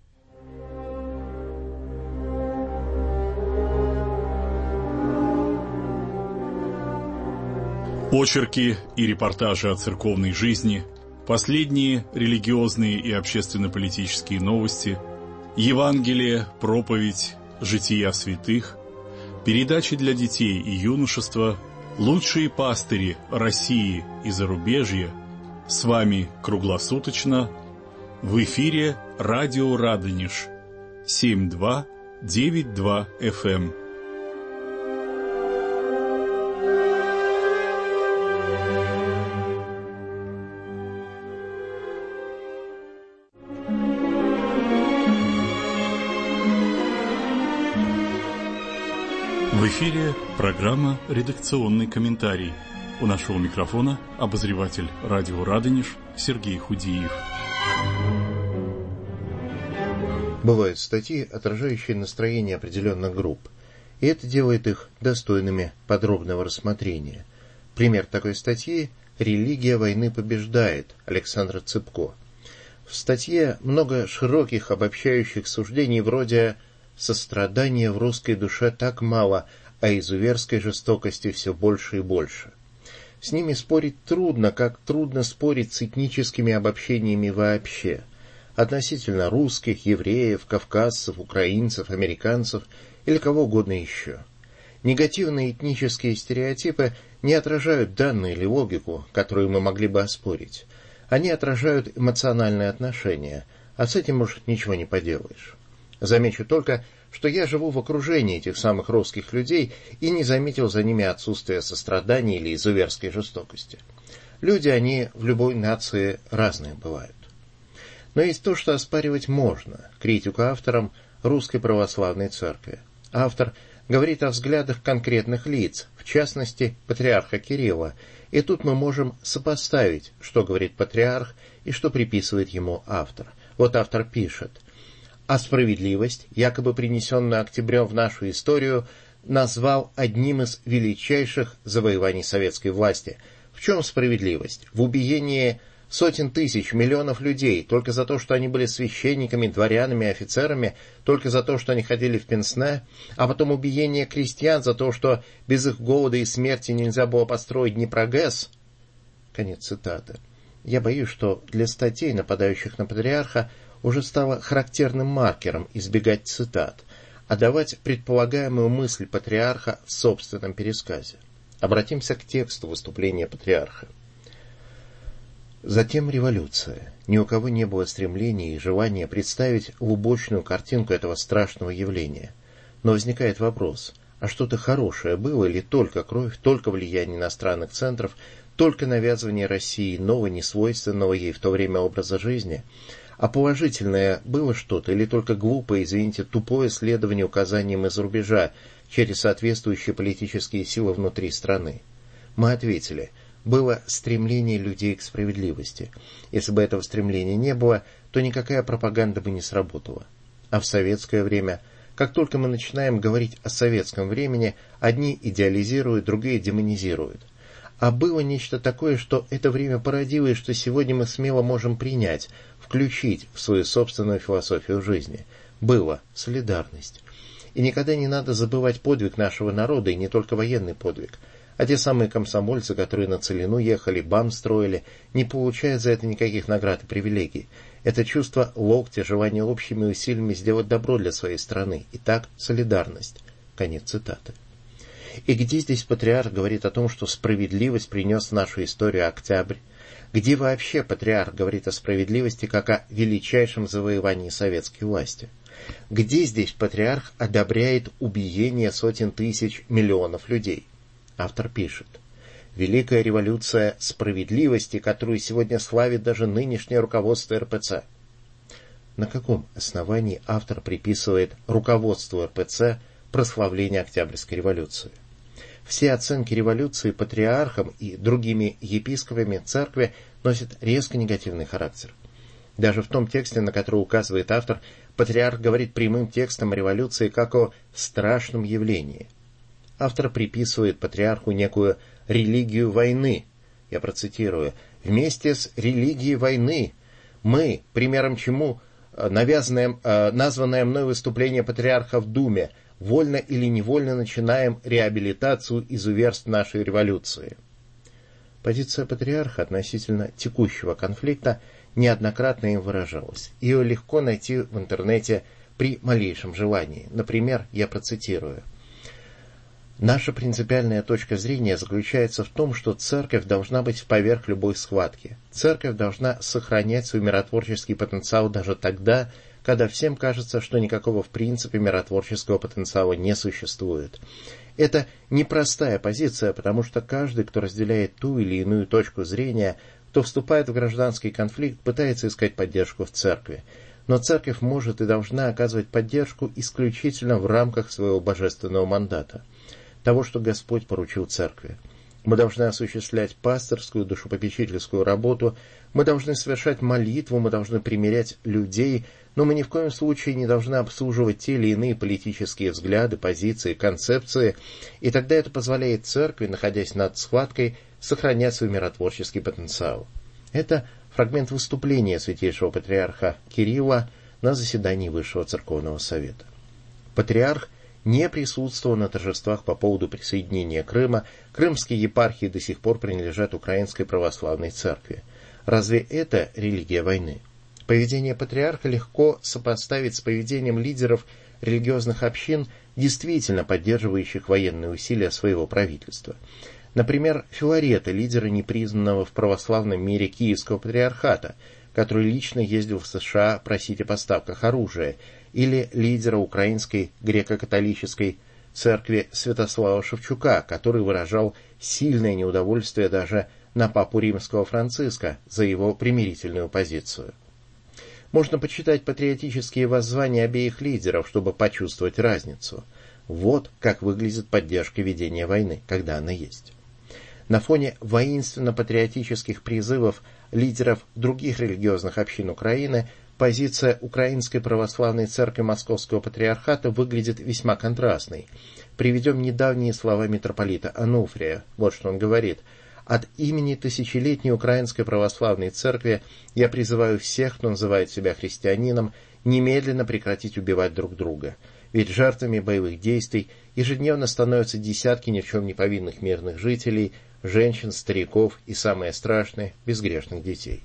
Очерки и репортажи о церковной жизни, последние религиозные и общественно-политические новости, Евангелие, проповедь, жития святых, передачи для детей и юношества, лучшие пастыри России и зарубежья, с вами круглосуточно в эфире радио Радонеж 7292 FM. В эфире программа «Редакционный комментарий». У нашего микрофона обозреватель радио «Радонеж» Сергей Худиев. Бывают статьи, отражающие настроение определенных групп, и это делает их достойными подробного рассмотрения. Пример такой статьи «Религия войны побеждает» Александра Цыпко. В статье много широких обобщающих суждений вроде «сострадания в русской душе так мало, а изуверской жестокости все больше и больше». С ними спорить трудно, как трудно спорить с этническими обобщениями вообще, относительно русских, евреев, кавказцев, украинцев, американцев или кого угодно еще. Негативные этнические стереотипы не отражают данные или логику, которую мы могли бы оспорить. Они отражают эмоциональные отношения, а с этим уж ничего не поделаешь. Замечу только, что я живу в окружении этих самых русских людей и не заметил за ними отсутствия сострадания или изуверской жестокости. Люди, они в любой нации разные бывают. Но есть то, что оспаривать можно, критику авторам Русской Православной Церкви. Автор говорит о взглядах конкретных лиц, в частности, патриарха Кирилла, и тут мы можем сопоставить, что говорит патриарх и что приписывает ему автор. Вот автор пишет: «А справедливость, якобы принесенную октябрем в нашу историю, назвал одним из величайших завоеваний советской власти. В чем справедливость? В убиении сотен тысяч, миллионов людей, только за то, что они были священниками, дворянами, офицерами, только за то, что они ходили в пенсне, а потом убиение крестьян за то, что без их голода и смерти нельзя было построить Днепрогэс». Конец цитаты. Я боюсь, что для статей, нападающих на патриарха, уже стало характерным маркером избегать цитат, а давать предполагаемую мысль патриарха в собственном пересказе. Обратимся к тексту выступления патриарха. Затем революция. Ни у кого не было стремления и желания представить лубочную картинку этого страшного явления. Но возникает вопрос, а что-то хорошее было или только кровь, только влияние иностранных центров, только навязывание России нового, несвойственного ей в то время образа жизни? А положительное было что-то или только глупое, извините, тупое следование указаниям из-за рубежа через соответствующие политические силы внутри страны? Мы ответили: было стремление людей к справедливости. Если бы этого стремления не было, то никакая пропаганда бы не сработала. А в советское время, как только мы начинаем говорить о советском времени, одни идеализируют, другие демонизируют. А было нечто такое, что это время породило, и что сегодня мы смело можем принять, включить в свою собственную философию жизни. Было солидарность. И никогда не надо забывать подвиг нашего народа, и не только военный подвиг. А те самые комсомольцы, которые на целину ехали, БАМ строили, не получая за это никаких наград и привилегий. Это чувство локтя, желание общими усилиями сделать добро для своей страны. Итак, солидарность. Конец цитаты. И где здесь патриарх говорит о том, что справедливость принес в нашу историю октябрь? Где вообще патриарх говорит о справедливости как о величайшем завоевании советской власти? Где здесь патриарх одобряет убиение сотен тысяч, миллионов людей? Автор пишет: «Великая революция справедливости, которую сегодня славит даже нынешнее руководство РПЦ». На каком основании автор приписывает руководству РПЦ прославление Октябрьской революции? Все оценки революции патриархом и другими епископами церкви носят резко негативный характер. Даже в том тексте, на который указывает автор, патриарх говорит прямым текстом о революции как о страшном явлении. Автор приписывает патриарху некую религию войны. Я процитирую: «Вместе с религией войны мы, примером чему названное мной выступление патриарха в Думе, вольно или невольно начинаем реабилитацию изуверств нашей революции». Позиция патриарха относительно текущего конфликта неоднократно им выражалась. Ее легко найти в интернете при малейшем желании. Например, я процитирую: «Наша принципиальная точка зрения заключается в том, что церковь должна быть поверх любой схватки. Церковь должна сохранять свой миротворческий потенциал даже тогда, когда всем кажется, что никакого в принципе миротворческого потенциала не существует. Это непростая позиция, потому что каждый, кто разделяет ту или иную точку зрения, кто вступает в гражданский конфликт, пытается искать поддержку в церкви. Но церковь может и должна оказывать поддержку исключительно в рамках своего божественного мандата. того, что Господь поручил церкви. Мы должны осуществлять пасторскую, душепопечительскую работу, мы должны совершать молитву, мы должны примирять людей, но мы ни в коем случае не должны обслуживать те или иные политические взгляды, позиции, концепции, и тогда это позволяет церкви, находясь над схваткой, сохранять свой миротворческий потенциал. Это фрагмент выступления святейшего патриарха Кирилла на заседании Высшего Церковного Совета. Патриарх не присутствовал на торжествах по поводу присоединения Крыма. Крымские епархии до сих пор принадлежат Украинской Православной Церкви. Разве это религия войны? Поведение патриарха легко сопоставить с поведением лидеров религиозных общин, действительно поддерживающих военные усилия своего правительства. Например, Филарета, лидера непризнанного в православном мире Киевского патриархата, который лично ездил в США просить о поставках оружия, или лидера Украинской греко-католической церкви Святослава Шевчука, который выражал сильное неудовольствие даже на папу римского Франциска за его примирительную позицию. Можно почитать патриотические воззвания обеих лидеров, чтобы почувствовать разницу. Вот как выглядит поддержка ведения войны, когда она есть. На фоне воинственно-патриотических призывов лидеров других религиозных общин Украины позиция Украинской Православной Церкви Московского Патриархата выглядит весьма контрастной. Приведем недавние слова митрополита Ануфрия. Вот что он говорит. «От имени тысячелетней Украинской Православной Церкви я призываю всех, кто называет себя христианином, немедленно прекратить убивать друг друга. Ведь жертвами боевых действий ежедневно становятся десятки ни в чем не повинных мирных жителей, женщин, стариков и, самое страшное, безгрешных детей».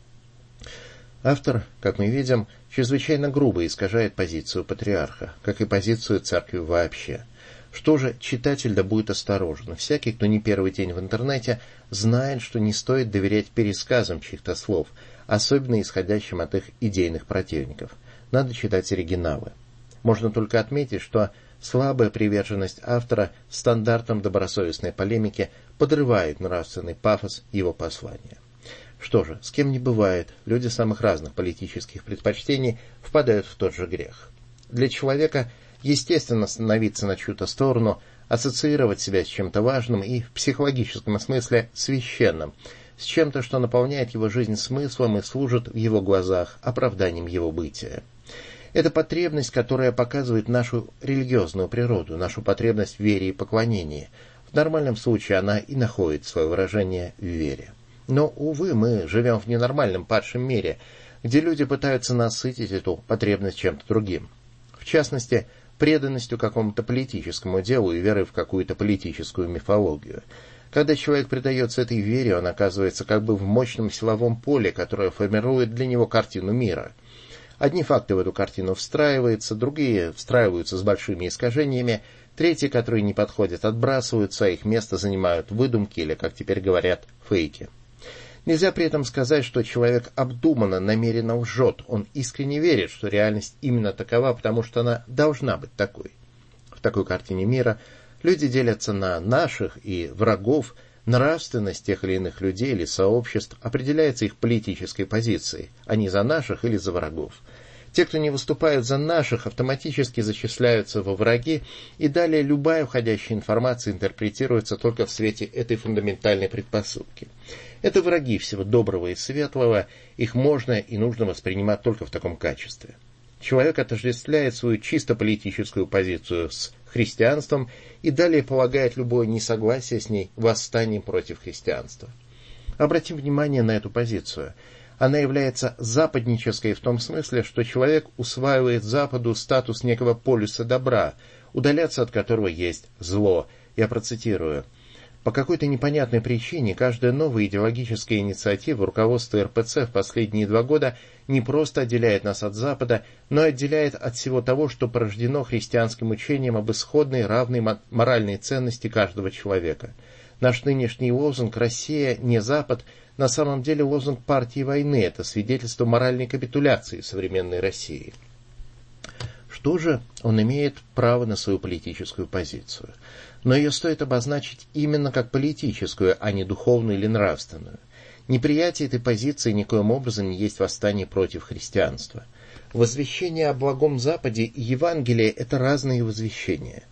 Автор, как мы видим, чрезвычайно грубо искажает позицию патриарха, как и позицию церкви вообще. Что же, читатель да будет осторожен. Всякий, кто не первый день в интернете, знает, что не стоит доверять пересказам чьих-то слов, особенно исходящим от их идейных противников. Надо читать оригиналы. Можно только отметить, что слабая приверженность автора стандартам добросовестной полемики подрывает нравственный пафос его послания. Что же, с кем не бывает, люди самых разных политических предпочтений впадают в тот же грех. Для человека естественно становиться на чью-то сторону, ассоциировать себя с чем-то важным и, в психологическом смысле, священным, с чем-то, что наполняет его жизнь смыслом и служит в его глазах оправданием его бытия. Это потребность, которая показывает нашу религиозную природу, нашу потребность в вере и поклонении. В нормальном случае она и находит свое выражение в вере. Но, увы, мы живем в ненормальном падшем мире, где люди пытаются насытить эту потребность чем-то другим. В частности, преданностью какому-то политическому делу и верой в какую-то политическую мифологию. Когда человек предается этой вере, он оказывается как бы в мощном силовом поле, которое формирует для него картину мира. Одни факты в эту картину встраиваются, другие встраиваются с большими искажениями, третьи, которые не подходят, отбрасываются, а их место занимают выдумки или, как теперь говорят, фейки. Нельзя при этом сказать, что человек обдуманно, намеренно лжет. Он искренне верит, что реальность именно такова, потому что она должна быть такой. В такой картине мира люди делятся на наших и врагов. Нравственность тех или иных людей или сообществ определяется их политической позицией. Они за наших или за врагов. Те, кто не выступают за наших, автоматически зачисляются во враги, и далее любая входящая информация интерпретируется только в свете этой фундаментальной предпосылки. Это враги всего доброго и светлого, их можно и нужно воспринимать только в таком качестве. Человек отождествляет свою чисто политическую позицию с христианством и далее полагает любое несогласие с ней восстанием против христианства. Обратим внимание на эту позицию. Она является западнической в том смысле, что человек усваивает Западу статус некого полюса добра, удаляться от которого есть зло. Я процитирую. По какой-то непонятной причине каждая новая идеологическая инициатива руководства РПЦ в последние 2 года не просто отделяет нас от Запада, но и отделяет от всего того, что порождено христианским учением об исходной равной моральной ценности каждого человека. Наш нынешний лозунг «Россия, не Запад» на самом деле лозунг партии войны, это свидетельство моральной капитуляции современной России. Что же, он имеет право на свою политическую позицию. Но ее стоит обозначить именно как политическую, а не духовную или нравственную. Неприятие этой позиции никоим образом не есть восстание против христианства. Возвещение о благом Западе и Евангелие – это разные возвещения.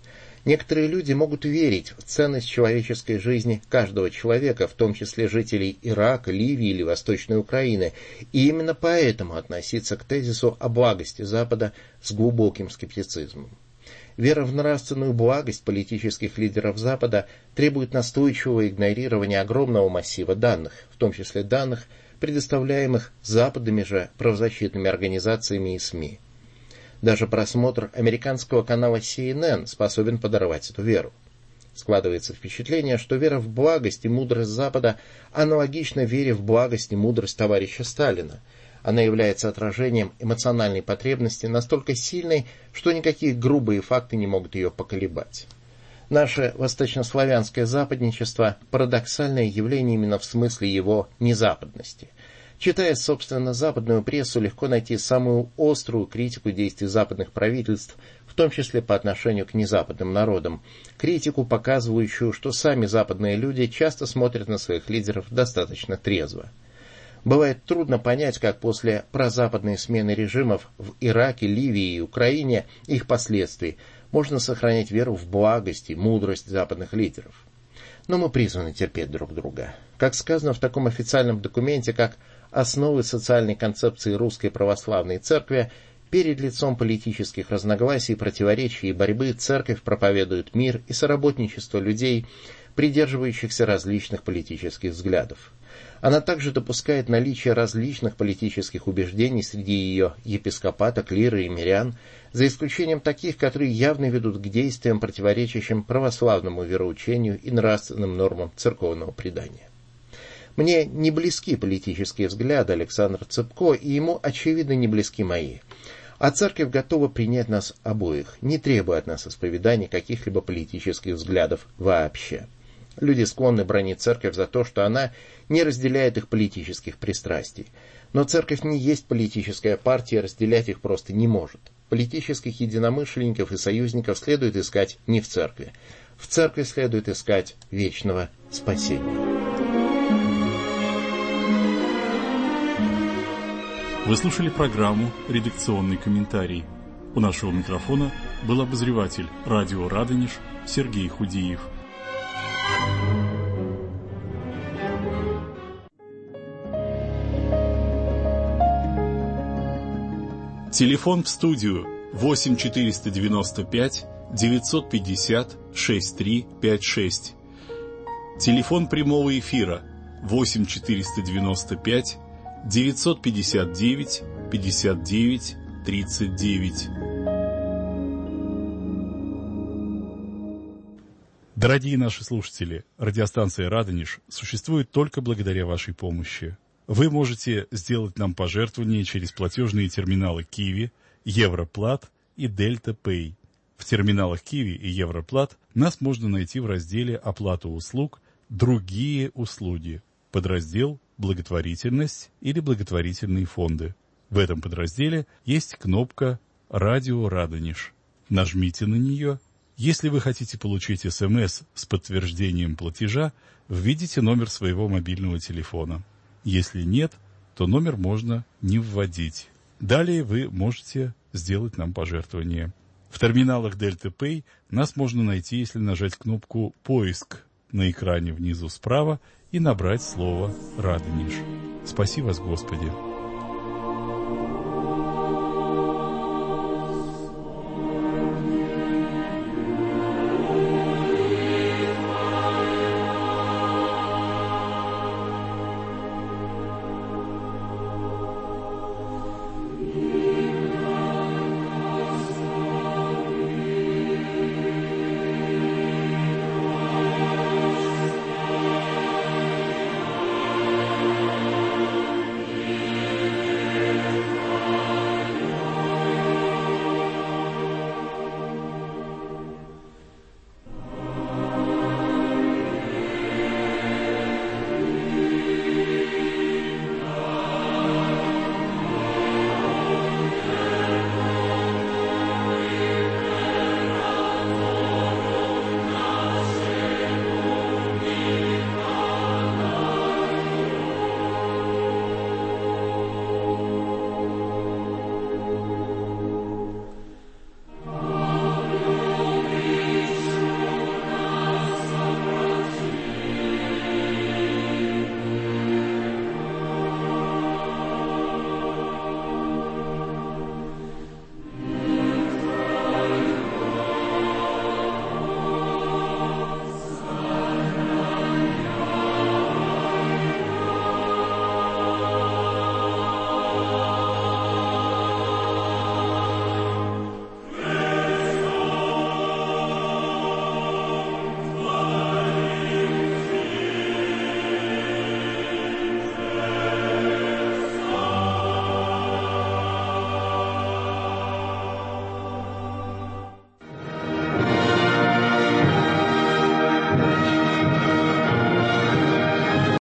Некоторые люди могут верить в ценность человеческой жизни каждого человека, в том числе жителей Ирака, Ливии или Восточной Украины, и именно поэтому относиться к тезису о благости Запада с глубоким скептицизмом. Вера в нравственную благость политических лидеров Запада требует настойчивого игнорирования огромного массива данных, в том числе данных, предоставляемых западными же правозащитными организациями и СМИ. Даже просмотр американского канала CNN способен подорвать эту веру. Складывается впечатление, что вера в благость и мудрость Запада аналогична вере в благость и мудрость товарища Сталина. Она является отражением эмоциональной потребности настолько сильной, что никакие грубые факты не могут ее поколебать. Наше восточнославянское западничество – парадоксальное явление именно в смысле его незападности. Читая, собственно, западную прессу, легко найти самую острую критику действий западных правительств, в том числе по отношению к незападным народам, критику, показывающую, что сами западные люди часто смотрят на своих лидеров достаточно трезво. Бывает трудно понять, как после прозападной смены режимов в Ираке, Ливии и Украине, их последствий, можно сохранять веру в благость и мудрость западных лидеров. Но мы призваны терпеть друг друга. Как сказано в таком официальном документе, как «Основы социальной концепции Русской Православной Церкви», перед лицом политических разногласий, противоречий и борьбы Церковь проповедует мир и соработничество людей, придерживающихся различных политических взглядов. Она также допускает наличие различных политических убеждений среди ее епископата, клира и мирян, за исключением таких, которые явно ведут к действиям, противоречащим православному вероучению и нравственным нормам церковного предания. Мне не близки политические взгляды Александра Цепко, и ему, очевидно, не близки мои. А Церковь готова принять нас обоих, не требуя от нас исповедания каких-либо политических взглядов вообще. Люди склонны бранить Церковь за то, что она не разделяет их политических пристрастий. Но Церковь не есть политическая партия, разделять их просто не может. Политических единомышленников и союзников следует искать не в Церкви. В Церкви следует искать вечного спасения. Вы слушали программу «Редакционный комментарий». У нашего микрофона был обозреватель радио «Радонеж» Сергей Худиев. Телефон в студию 8 495 950 6356. Телефон прямого эфира 8 495 959 59 39. Дорогие наши слушатели, радиостанция «Радонеж» существует только благодаря вашей помощи. Вы можете сделать нам пожертвования через платежные терминалы Киви, Европлат и Дельта Пэй. В терминалах Киви и Европлат нас можно найти в разделе «Оплата услуг», «Другие услуги», подраздел «Благотворительность» или «Благотворительные фонды». В этом подразделе есть кнопка «Радио Радонеж». Нажмите на нее. Если вы хотите получить СМС с подтверждением платежа, введите номер своего мобильного телефона. Если нет, то номер можно не вводить. Далее вы можете сделать нам пожертвование. В терминалах Delta Pay нас можно найти, если нажать кнопку «Поиск» на экране внизу справа и набрать слово «Радонеж». Спаси вас, Господи!